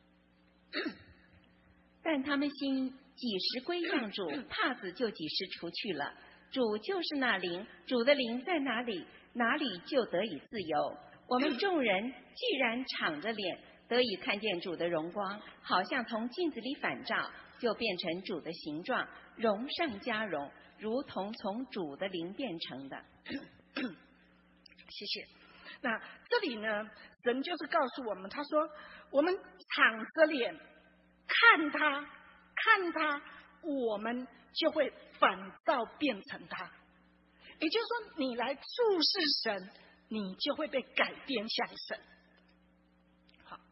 D: 但他们心几时归向主，帕子就几时除去了。主就是那灵，主的灵在哪里，哪里就得以自由。我们众人既然敞着脸得以看见主的荣光，好像从镜子里反照，就变成主的形状，荣上加荣，如同从主的灵变成的。
C: 谢谢。那这里呢，神就是告诉我们，他说我们敞着脸看他看他，我们就会反照变成他。也就是说，你来注视神，你就会被改变像神。好，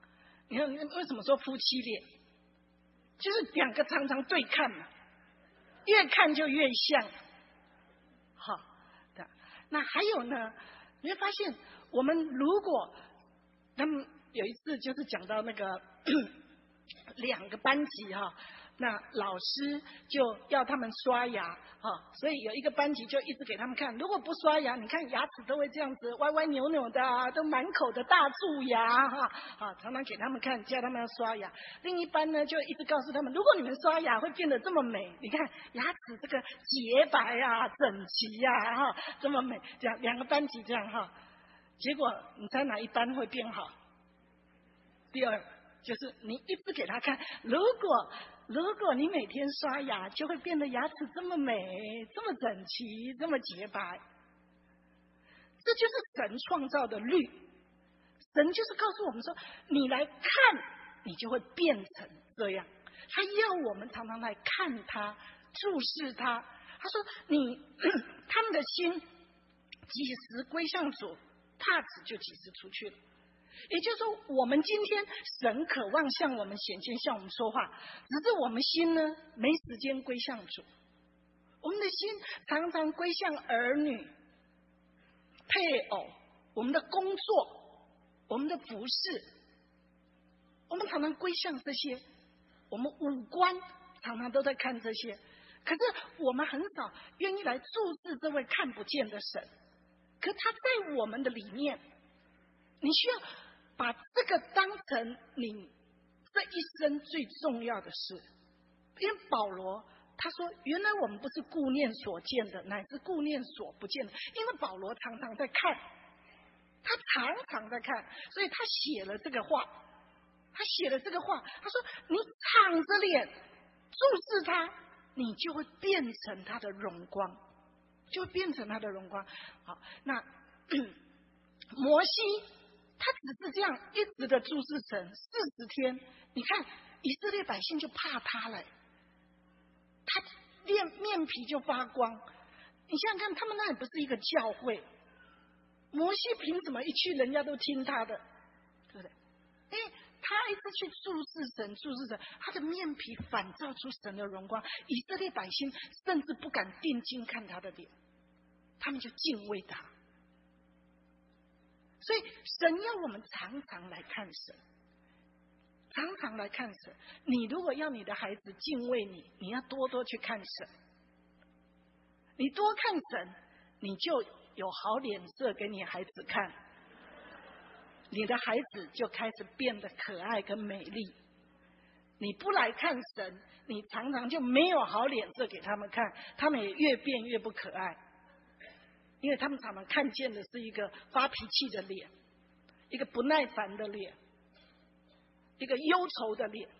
C: 你看为什么说夫妻脸？就是两个常常对看嘛，越看就越像。好的，那还有呢，你会发现，我们如果他们有一次就是讲到那个两个班级哈。那老师就要他们刷牙啊，所以有一个班级就一直给他们看，如果不刷牙，你看牙齿都会这样子歪歪扭扭的啊，都满口的大蛀牙哈啊，常常给他们看，叫他们要刷牙。另一班呢就一直告诉他们，如果你们刷牙会变得这么美，你看牙齿这个洁白啊、整齐呀哈，这么美，这样两个班级这样哈，结果你猜哪一班会变好？第二就是你一直给他看，如果如果你每天刷牙，就会变得牙齿这么美，这么整齐，这么洁白。这就是神创造的律。神就是告诉我们说，你来看，你就会变成这样。他要我们常常来看他，注视他。他说你他们的心几时归向主，帕子就几时出去了。也就是说，我们今天神渴望向我们显现，向我们说话，只是我们心呢没时间归向主。我们的心常常归向儿女、配偶、我们的工作、我们的服饰，我们常常归向这些，我们五官常常都在看这些，可是我们很少愿意来注视这位看不见的神。可他在我们的里面，你需要把这个当成你这一生最重要的事。因为保罗他说，原来我们不是顾念所见的，乃是顾念所不见的。因为保罗常常在看，他常常在看，所以他写了这个话。他写了这个话，他说你敞着脸注视他，你就会变成他的荣光，就会变成他的荣光。好，那摩西他只是这样一直的注视神四十天，你看以色列百姓就怕他了，他面面皮就发光。你想想看，他们那里不是一个教会，摩西凭什么一去人家都听他的，对不对？因为他一直去注视神，注视神，他的面皮反照出神的荣光。以色列百睛甚至不敢定睛看他的脸，他们就敬畏他。所以神要我们常常来看神，常常来看神。你如果要你的孩子敬畏你，你要多多去看神。你多看神，你就有好脸色给你孩子看，你的孩子就开始变得可爱跟美丽。你不来看神，你常常就没有好脸色给他们看，他们也越变越不可爱。因为他们常常看见的是一个发脾气的脸，一个不耐烦的脸，一个忧愁的脸。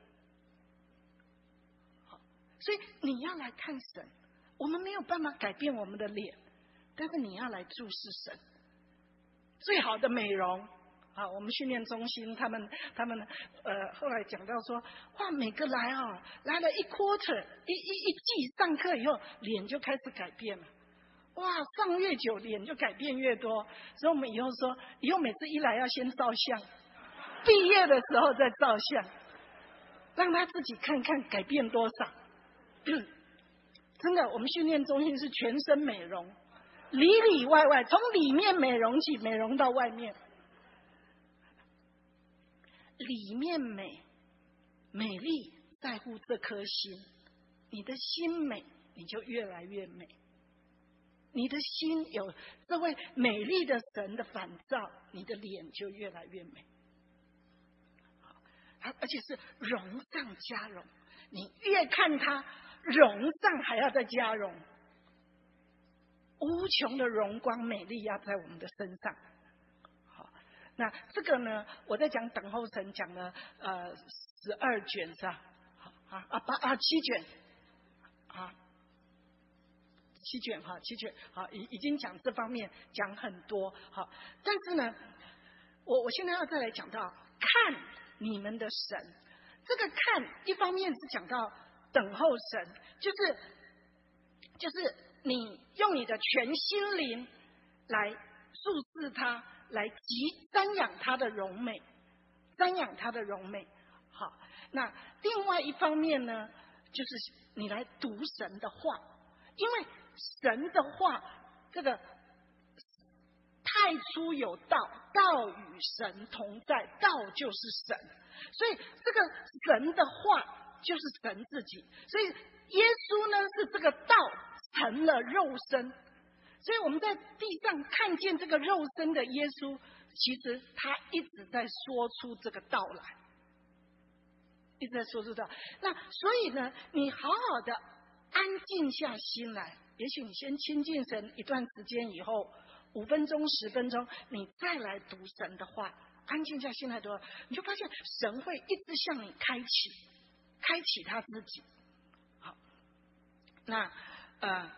C: 好，所以你要来看神，我们没有办法改变我们的脸，但是你要来注视神。最好的美容啊，我们训练中心他们他们呃后来讲到说，哇，每个来啊来了一 quarter 一一一季上课以后，脸就开始改变了。哇，上越久脸就改变越多，所以我们以后说，以后每次一来要先照相，毕业的时候再照相，让他自己看看改变多少。真的，我们训练中心是全身美容，里里外外，从里面美容起，美容到外面。里面美，美丽在乎这颗心，你的心美，你就越来越美。你的心有这位美丽的神的反照，你的脸就越来越美。而且是荣上加荣，你越看他，荣上还要再加荣，无穷的荣光美丽要在我们的身上。好，那这个呢，我在讲等候神讲了呃十二卷是吧？好啊啊八啊七卷啊。七卷哈，七卷好，已已经讲这方面讲很多好，但是呢，我我现在要再来讲到看你们的神，这个看一方面是讲到等候神，就是就是你用你的全心灵来注视他，来极瞻仰他的荣美， 瞻仰他的荣美。好，那另外一方面呢，就是你来读神的话，因为神的话，这个太初有道，道与神同在，道就是神，所以这个神的话就是神自己，所以耶稣呢是这个道成了肉身，所以我们在地上看见这个肉身的耶稣，其实他一直在说出这个道来，一直在说出道。那所以呢，你好好的安静下心来，也许你先亲近神一段时间以后，五分钟十分钟，你再来读神的话，安静下心来读，你就发现神会一直向你开启开启他自己。好，那呃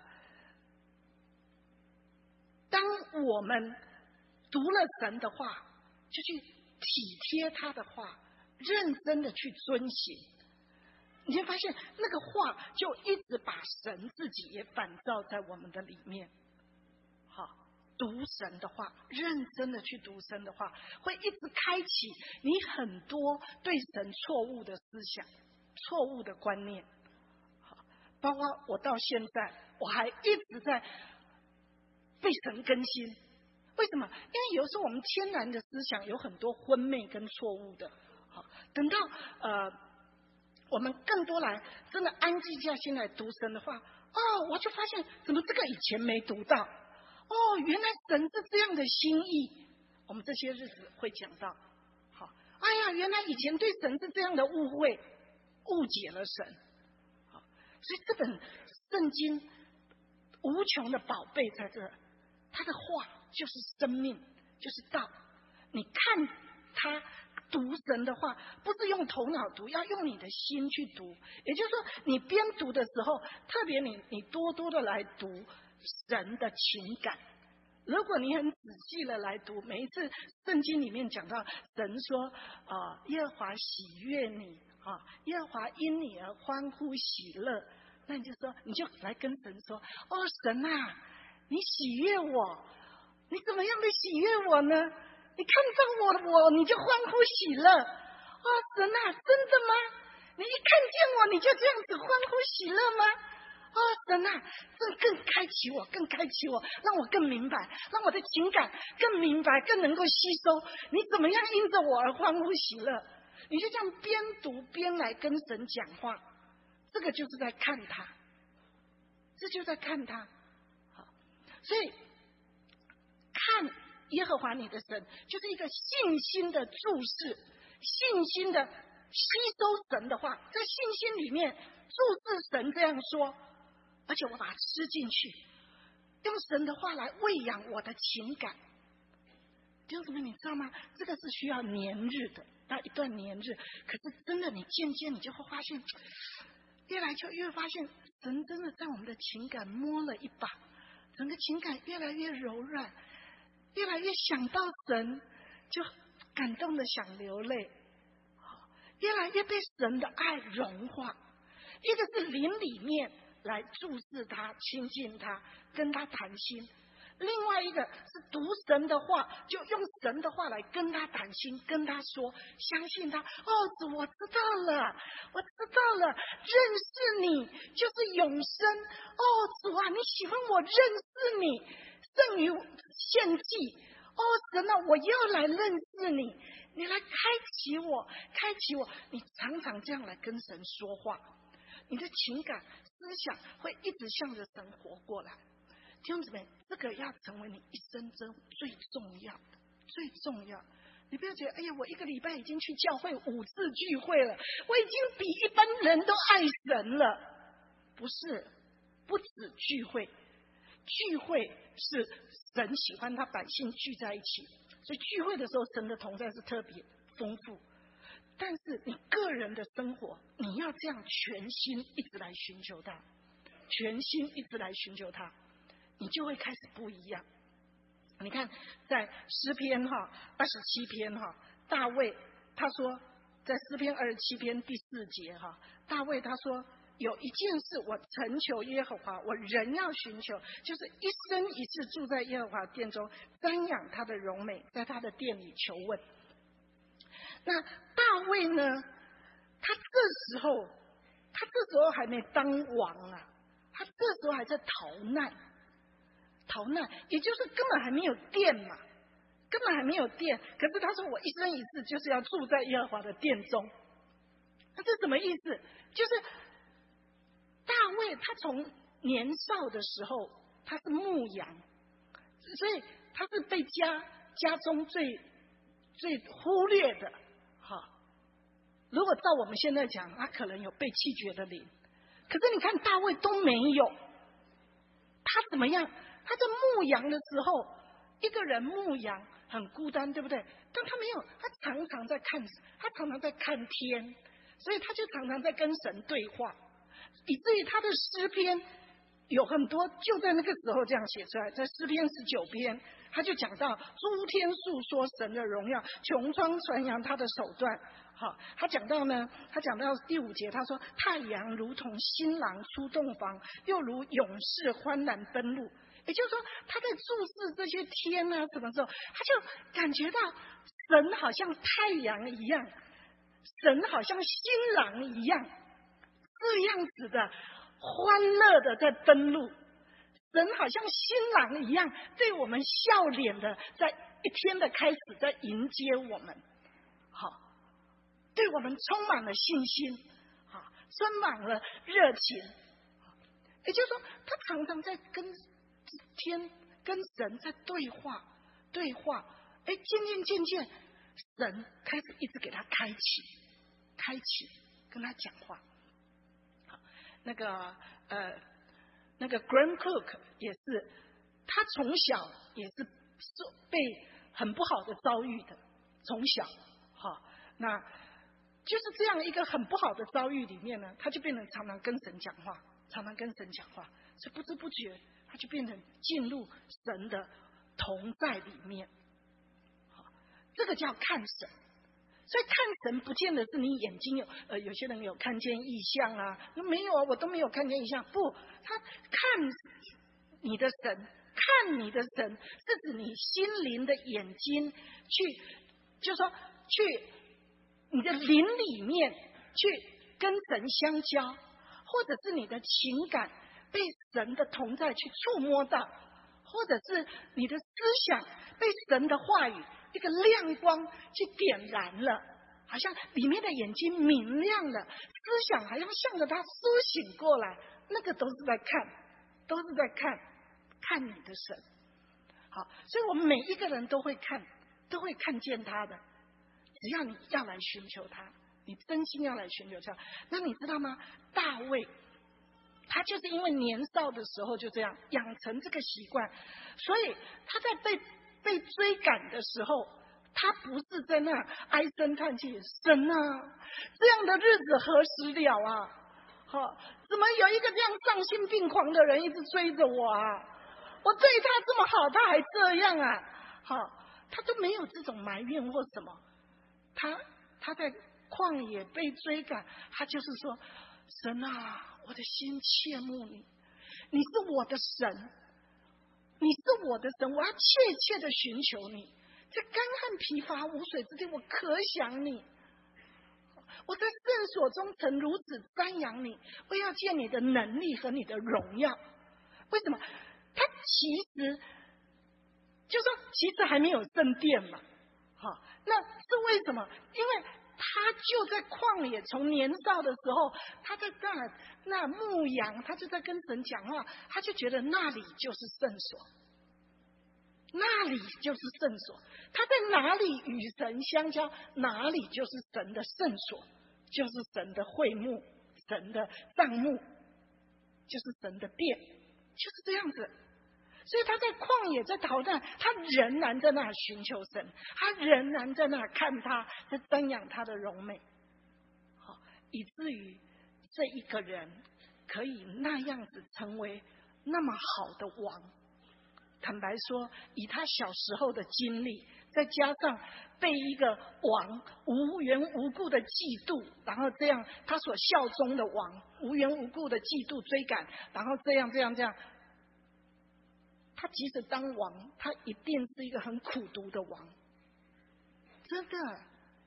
C: 当我们读了神的话，就去体贴他的话，认真的去遵行，你会发现那个话就一直把神自己也反照在我们的里面。好，读神的话，认真的去读神的话，会一直开启你很多对神错误的思想、错误的观念。好，包括我到现在我还一直在被神更新。为什么？因为有时候我们天然的思想有很多昏昧跟错误的。好，等到呃我们更多来真的安静下心来读神的话，哦，我就发现怎么这个以前没读到，哦，原来神是这样的心意。我们这些日子会讲到，好，哎呀，原来以前对神是这样的误会，误解了神。好，所以这本圣经无穷的宝贝在这，他的话就是生命，就是道。你看他读神的话，不是用头脑读，要用你的心去读。也就是说，你边读的时候，特别你你多多的来读神的情感。如果你很仔细的来读，每一次圣经里面讲到神说啊、呃，耶和华喜悦你啊，耶和华因你而欢呼喜乐，那你就说，你就来跟神说，哦，神啊，你喜悦我，你怎么样的喜悦我呢？你看到我，我你就欢呼喜乐。哦，神啊，真的吗？你一看见我，你就这样子欢呼喜乐吗？哦，神啊，这更开启我，更开启我，让我更明白，让我的情感更明白，更能够吸收。你怎么样因着我而欢呼喜乐？你就这样边读边来跟神讲话，这个就是在看他，这就在看他。好，所以看耶和华你的神，就是一个信心的注视，信心的吸收神的话，在信心里面注视神这样说，而且我把它吃进去，用神的话来喂养我的情感。弟兄姊妹，你知道吗？这个是需要年日的，那一段年日。可是真的，你渐渐你就会发现，越来就越发现，神真的在我们的情感摸了一把，整个情感越来越柔软，越来越想到神，就感动的想流泪，越来越被神的爱融化。一个是灵里面来注视他、亲近他、跟他谈心；另外一个是读神的话，就用神的话来跟他谈心，跟他说，相信他。哦，主，我知道了，我知道了，认识你就是永生。哦，主啊，你喜欢我认识你，胜于献祭。哦，神啊，我要来认识你，你来开启我，开启我。你常常这样来跟神说话，你的情感思想会一直向着神活过来。弟兄姊妹，这个要成为你一生中最重要的，最重要。你不要觉得，哎呀，我一个礼拜已经去教会五次聚会了，我已经比一般人都爱神了。不是，不止聚会，聚会是神喜欢他百姓聚在一起，所以聚会的时候，神的同在是特别丰富。但是你个人的生活，你要这样全心一直来寻求他，全心一直来寻求他，你就会开始不一样。你看，在诗篇哈二十七篇哈，大卫他说，在诗篇二十七篇第四节哈，大卫他说，有一件事我诚求耶和华，我仍要寻求，就是一生一世住在耶和华殿中，瞻仰他的荣美，在他的殿里求问。 那大卫呢，他这时候他这时候还没当王啊，他这时候还在逃难，逃难，也就是根本还没有殿嘛，根本还没有殿。可是他说我一生一世就是要住在耶和华的殿中。那这什么意思？就是大卫他从年少的时候他是牧羊，所以他是被家家中最最忽略的。好，如果照我们现在讲，他可能有被弃绝的灵。可是你看大卫都没有，他怎么样？他在牧羊的时候，一个人牧羊很孤单，对不对？但他没有，他常常在看，他常常在看天，所以他就常常在跟神对话，以至于他的诗篇有很多就在那个时候这样写出来。在诗篇十九篇，他就讲到诸天述说神的荣耀，穹苍传扬他的手段。好，他讲到呢，他讲到第五节，他说太阳如同新郎出洞房，又如勇士欢然登陆。也就是说，他在注视这些天啊什么时候，他就感觉到神好像太阳一样，神好像新郎一样，这样子的欢乐的在登陆。神好像新郎一样，对我们笑脸的，在一天的开始在迎接我们。好，对我们充满了信心，好，充满了热情。也就是说，他常常在跟天、跟神在对话，对话。哎，渐渐渐渐，神开始一直给他开启，开启，跟他讲话。好，那个呃，那个 Graham Cook 也是，他从小也是被很不好的遭遇的，从小，好，那就是这样一个很不好的遭遇里面呢，他就变成常常跟神讲话，常常跟神讲话，所以不知不觉他就变成进入神的同在里面。好，这个叫看神。所以看神不见得是你眼睛有，呃，有些人有看见异象啊，没有啊，我都没有看见异象。不，他看你的神，看你的神是指你心灵的眼睛去，就是说去你的灵里面去跟神相交，或者是你的情感被神的同在去触摸到，或者是你的思想被神的话语一个亮光去点燃了，好像里面的眼睛明亮了，思想好像向着它苏醒过来，那个都是在看，都是在看看你的神。好，所以我们每一个人都会看，都会看见他的，只要你要来寻求他，你真心要来寻求他。那你知道吗？大卫他就是因为年少的时候就这样养成这个习惯，所以他在被被追赶的时候，他不是在那唉声叹气，神啊，这样的日子何时了啊？好，怎么有一个这样丧心病狂的人一直追着我啊？我对他这么好，他还这样啊？好，他都没有这种埋怨或什么。他他在旷野被追赶，他就是说，神啊，我的心切慕你，你是我的神，你是我的神，我要切切的寻求你，在干旱疲乏无水之地，我可想你。我在圣所中曾如此瞻仰你，我要见你的能力和你的荣耀。为什么？他其实就说其实还没有圣殿嘛，好，那是为什么？因为他就在旷野，从年少的时候，他在那那牧羊，他就在跟神讲话，他就觉得那里就是圣所，那里就是圣所。他在哪里与神相交，哪里就是神的圣所，就是神的会幕，神的帐幕，就是神的殿，就是这样子。所以他在旷野在逃难，他仍然在那寻求神，他仍然在那看他，在瞻仰他的荣美，好，以至于这一个人可以那样子成为那么好的王。坦白说，以他小时候的经历，再加上被一个王无缘无故的嫉妒，然后这样他所效忠的王无缘无故的嫉妒追赶，然后这样这样这样，他即使当王，他一定是一个很苦毒的王，真的，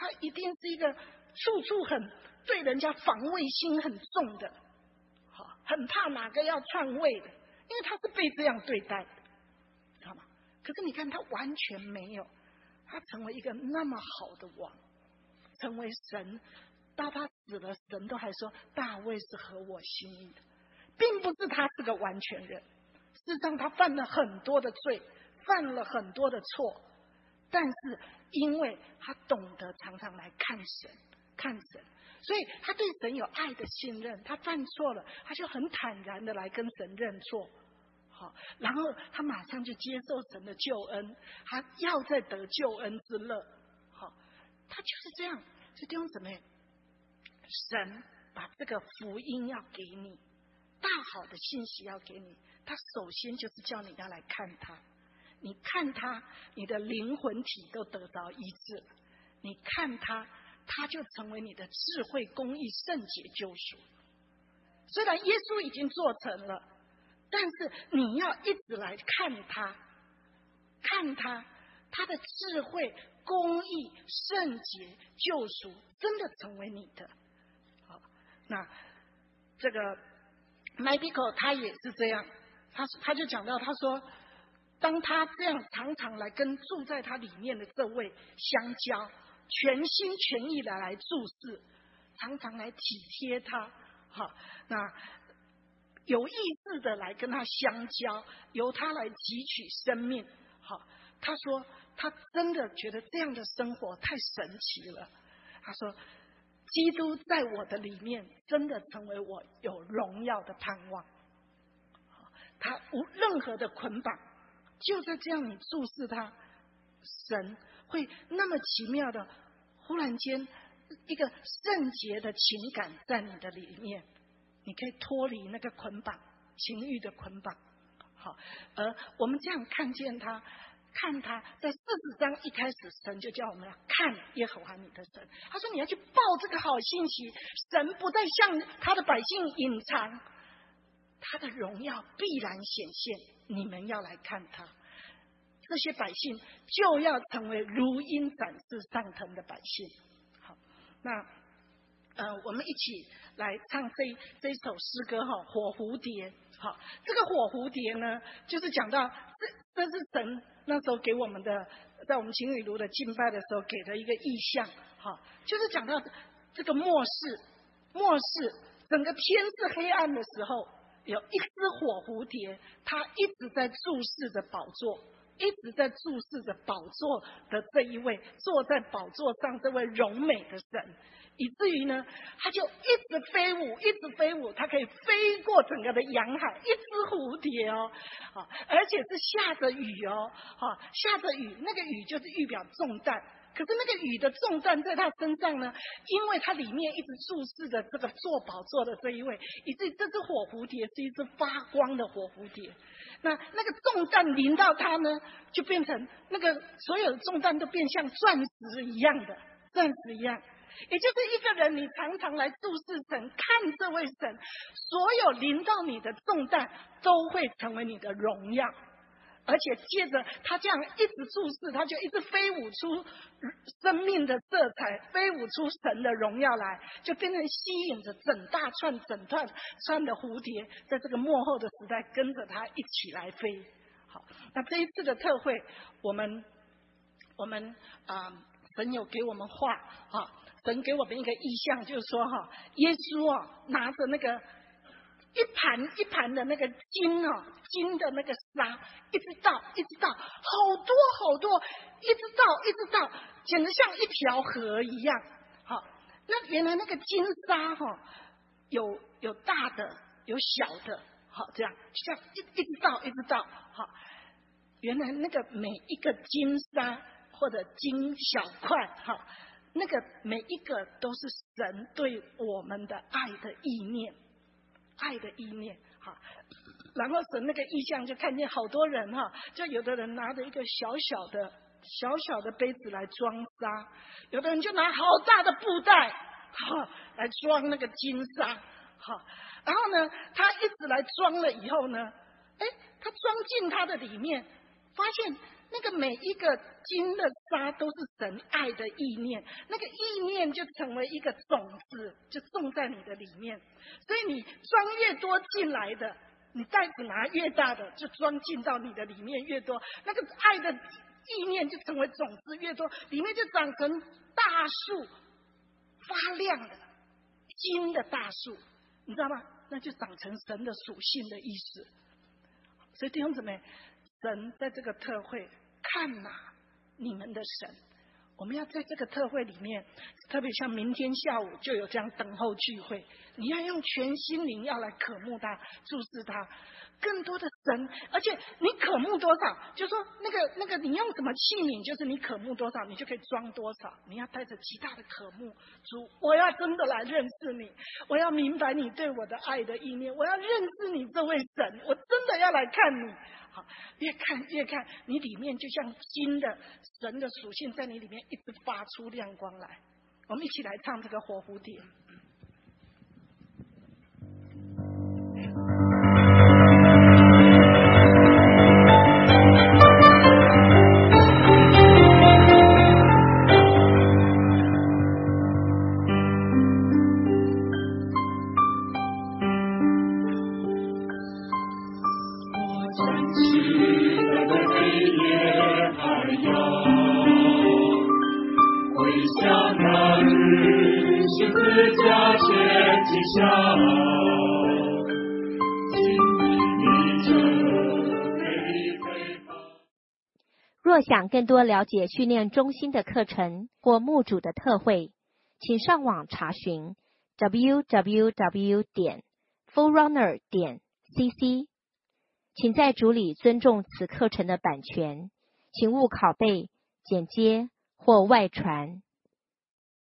C: 他一定是一个处处很对人家防卫心很重的，好，很怕哪个要篡位的，因为他是被这样对待的，知道吗？可是你看他完全没有，他成为一个那么好的王，成为神，到他死了，神都还说大卫是合我心意的，并不是他是个完全人，事实上他犯了很多的罪，犯了很多的错，但是因为他懂得常常来看神看神，所以他对神有爱的信任，他犯错了他就很坦然的来跟神认错，好，然后他马上就接受神的救恩，他要再得救恩之乐，好，他就是这样。所以弟兄姊妹，神把这个福音要给你，大好的信息要给你，他首先就是叫你要来看他，你看他，你的灵魂体都得到医治，你看他，他就成为你的智慧、公义、圣洁、救赎。虽然耶稣已经做成了，但是你要一直来看他，看他，他的智慧、公义、圣洁、救赎真的成为你的。好，那这个 Michael 他也是这样，他他就讲到，他说当他这样常常来跟住在他里面的这位相交，全心全意的来注视，常常来体贴他，好，那有意识的来跟他相交，由他来汲取生命，好，他说他真的觉得这样的生活太神奇了。他说基督在我的里面真的成为我有荣耀的盼望，他无任何的捆绑，就在这样你注视他，神会那么奇妙的忽然间一个圣洁的情感在你的里面，你可以脱离那个捆绑，情欲的捆绑。好，而我们这样看见他，看他在四十章一开始，神就叫我们要看耶和华你的神。他说你要去报这个好信息，神不再向他的百姓隐藏，他的荣耀必然显现，你们要来看他。这些百姓就要成为如鹰展翅上腾的百姓。好，那呃，我们一起来唱这这一首诗歌哈，火蝴蝶。好，这个火蝴蝶呢，就是讲到这这是神那时候给我们的，在我们晴雨炉的敬拜的时候给的一个意象。好，就是讲到这个末世，末世整个天是黑暗的时候，有一只火蝴蝶，它一直在注视着宝座。一直在注视着宝座的这一位坐在宝座上这位荣美的神，以至于呢，他就一直飞舞，一直飞舞，他可以飞过整个的洋海，一只蝴蝶哦，好，而且是下着雨哦，好，下着雨，那个雨就是预表重担。可是那个雨的重担在他身上呢，因为他里面一直注视着这个坐宝座的这一位，以至于这只火蝴蝶是一只发光的火蝴蝶。那那个重担临到他呢，就变成那个所有的重担都变像钻石一样的，钻石一样。也就是一个人，你常常来注视神，看这位神，所有临到你的重担都会成为你的荣耀。而且借着他这样一直注视，他就一直飞舞出生命的色彩，飞舞出神的荣耀来，就变成吸引着整大串整串串的蝴蝶，在这个末后的时代跟着他一起来飞。好，那这一次的特会，我们我们啊、呃，神有给我们画啊，神给我们一个意象，就是说哈，耶稣啊拿着那个一盘一盘的那个金啊，金的那个沙，一直倒，一直倒，好多好多，一直倒，一直倒，简直像一条河一样。好，那原来那个金沙哈，有有大的，有小的，好，这样就这样一一直倒，一直倒，好，原来那个每一个金沙或者金小块，好，那个每一个都是神对我们的爱的意念。爱的意念，好，然后神那个意象就看见好多人哈，就有的人拿着一个小小的小小的杯子来装沙，有的人就拿好大的布袋哈来装那个金沙，好，然后呢，他一直来装了以后呢，哎，他装进他的里面，发现那个每一个金的沙都是神爱的意念，那个意念就成为一个种子，就种在你的里面。所以你装越多进来的，你袋子拿越大的，就装进到你的里面越多，那个爱的意念就成为种子越多，里面就长成大树，发亮的金的大树，你知道吗？那就长成神的属性的意思。所以弟兄姊妹，神在这个特会看哪你们的神，我们要在这个特会里面，特别像明天下午就有这样等候聚会，你要用全心灵要来渴慕他，注视他，更多的神。而且你渴慕多少，就说那个那个你用什么器皿，就是你渴慕多少，你就可以装多少。你要带着极大的渴慕，主，我要真的来认识你，我要明白你对我的爱的意念，我要认识你这位神，我真的要来看你。好，越看越看，你里面就像金的神的属性在你里面一直发出亮光来。我们一起来唱这个火蝴蝶。
A: 若想更多了解训练中心的课程或牧主的特会，请上网查询 double-u double-u double-u 点 forerunner 点 c c。 请在主里尊重此课程的版权，请勿拷贝、剪接或外传。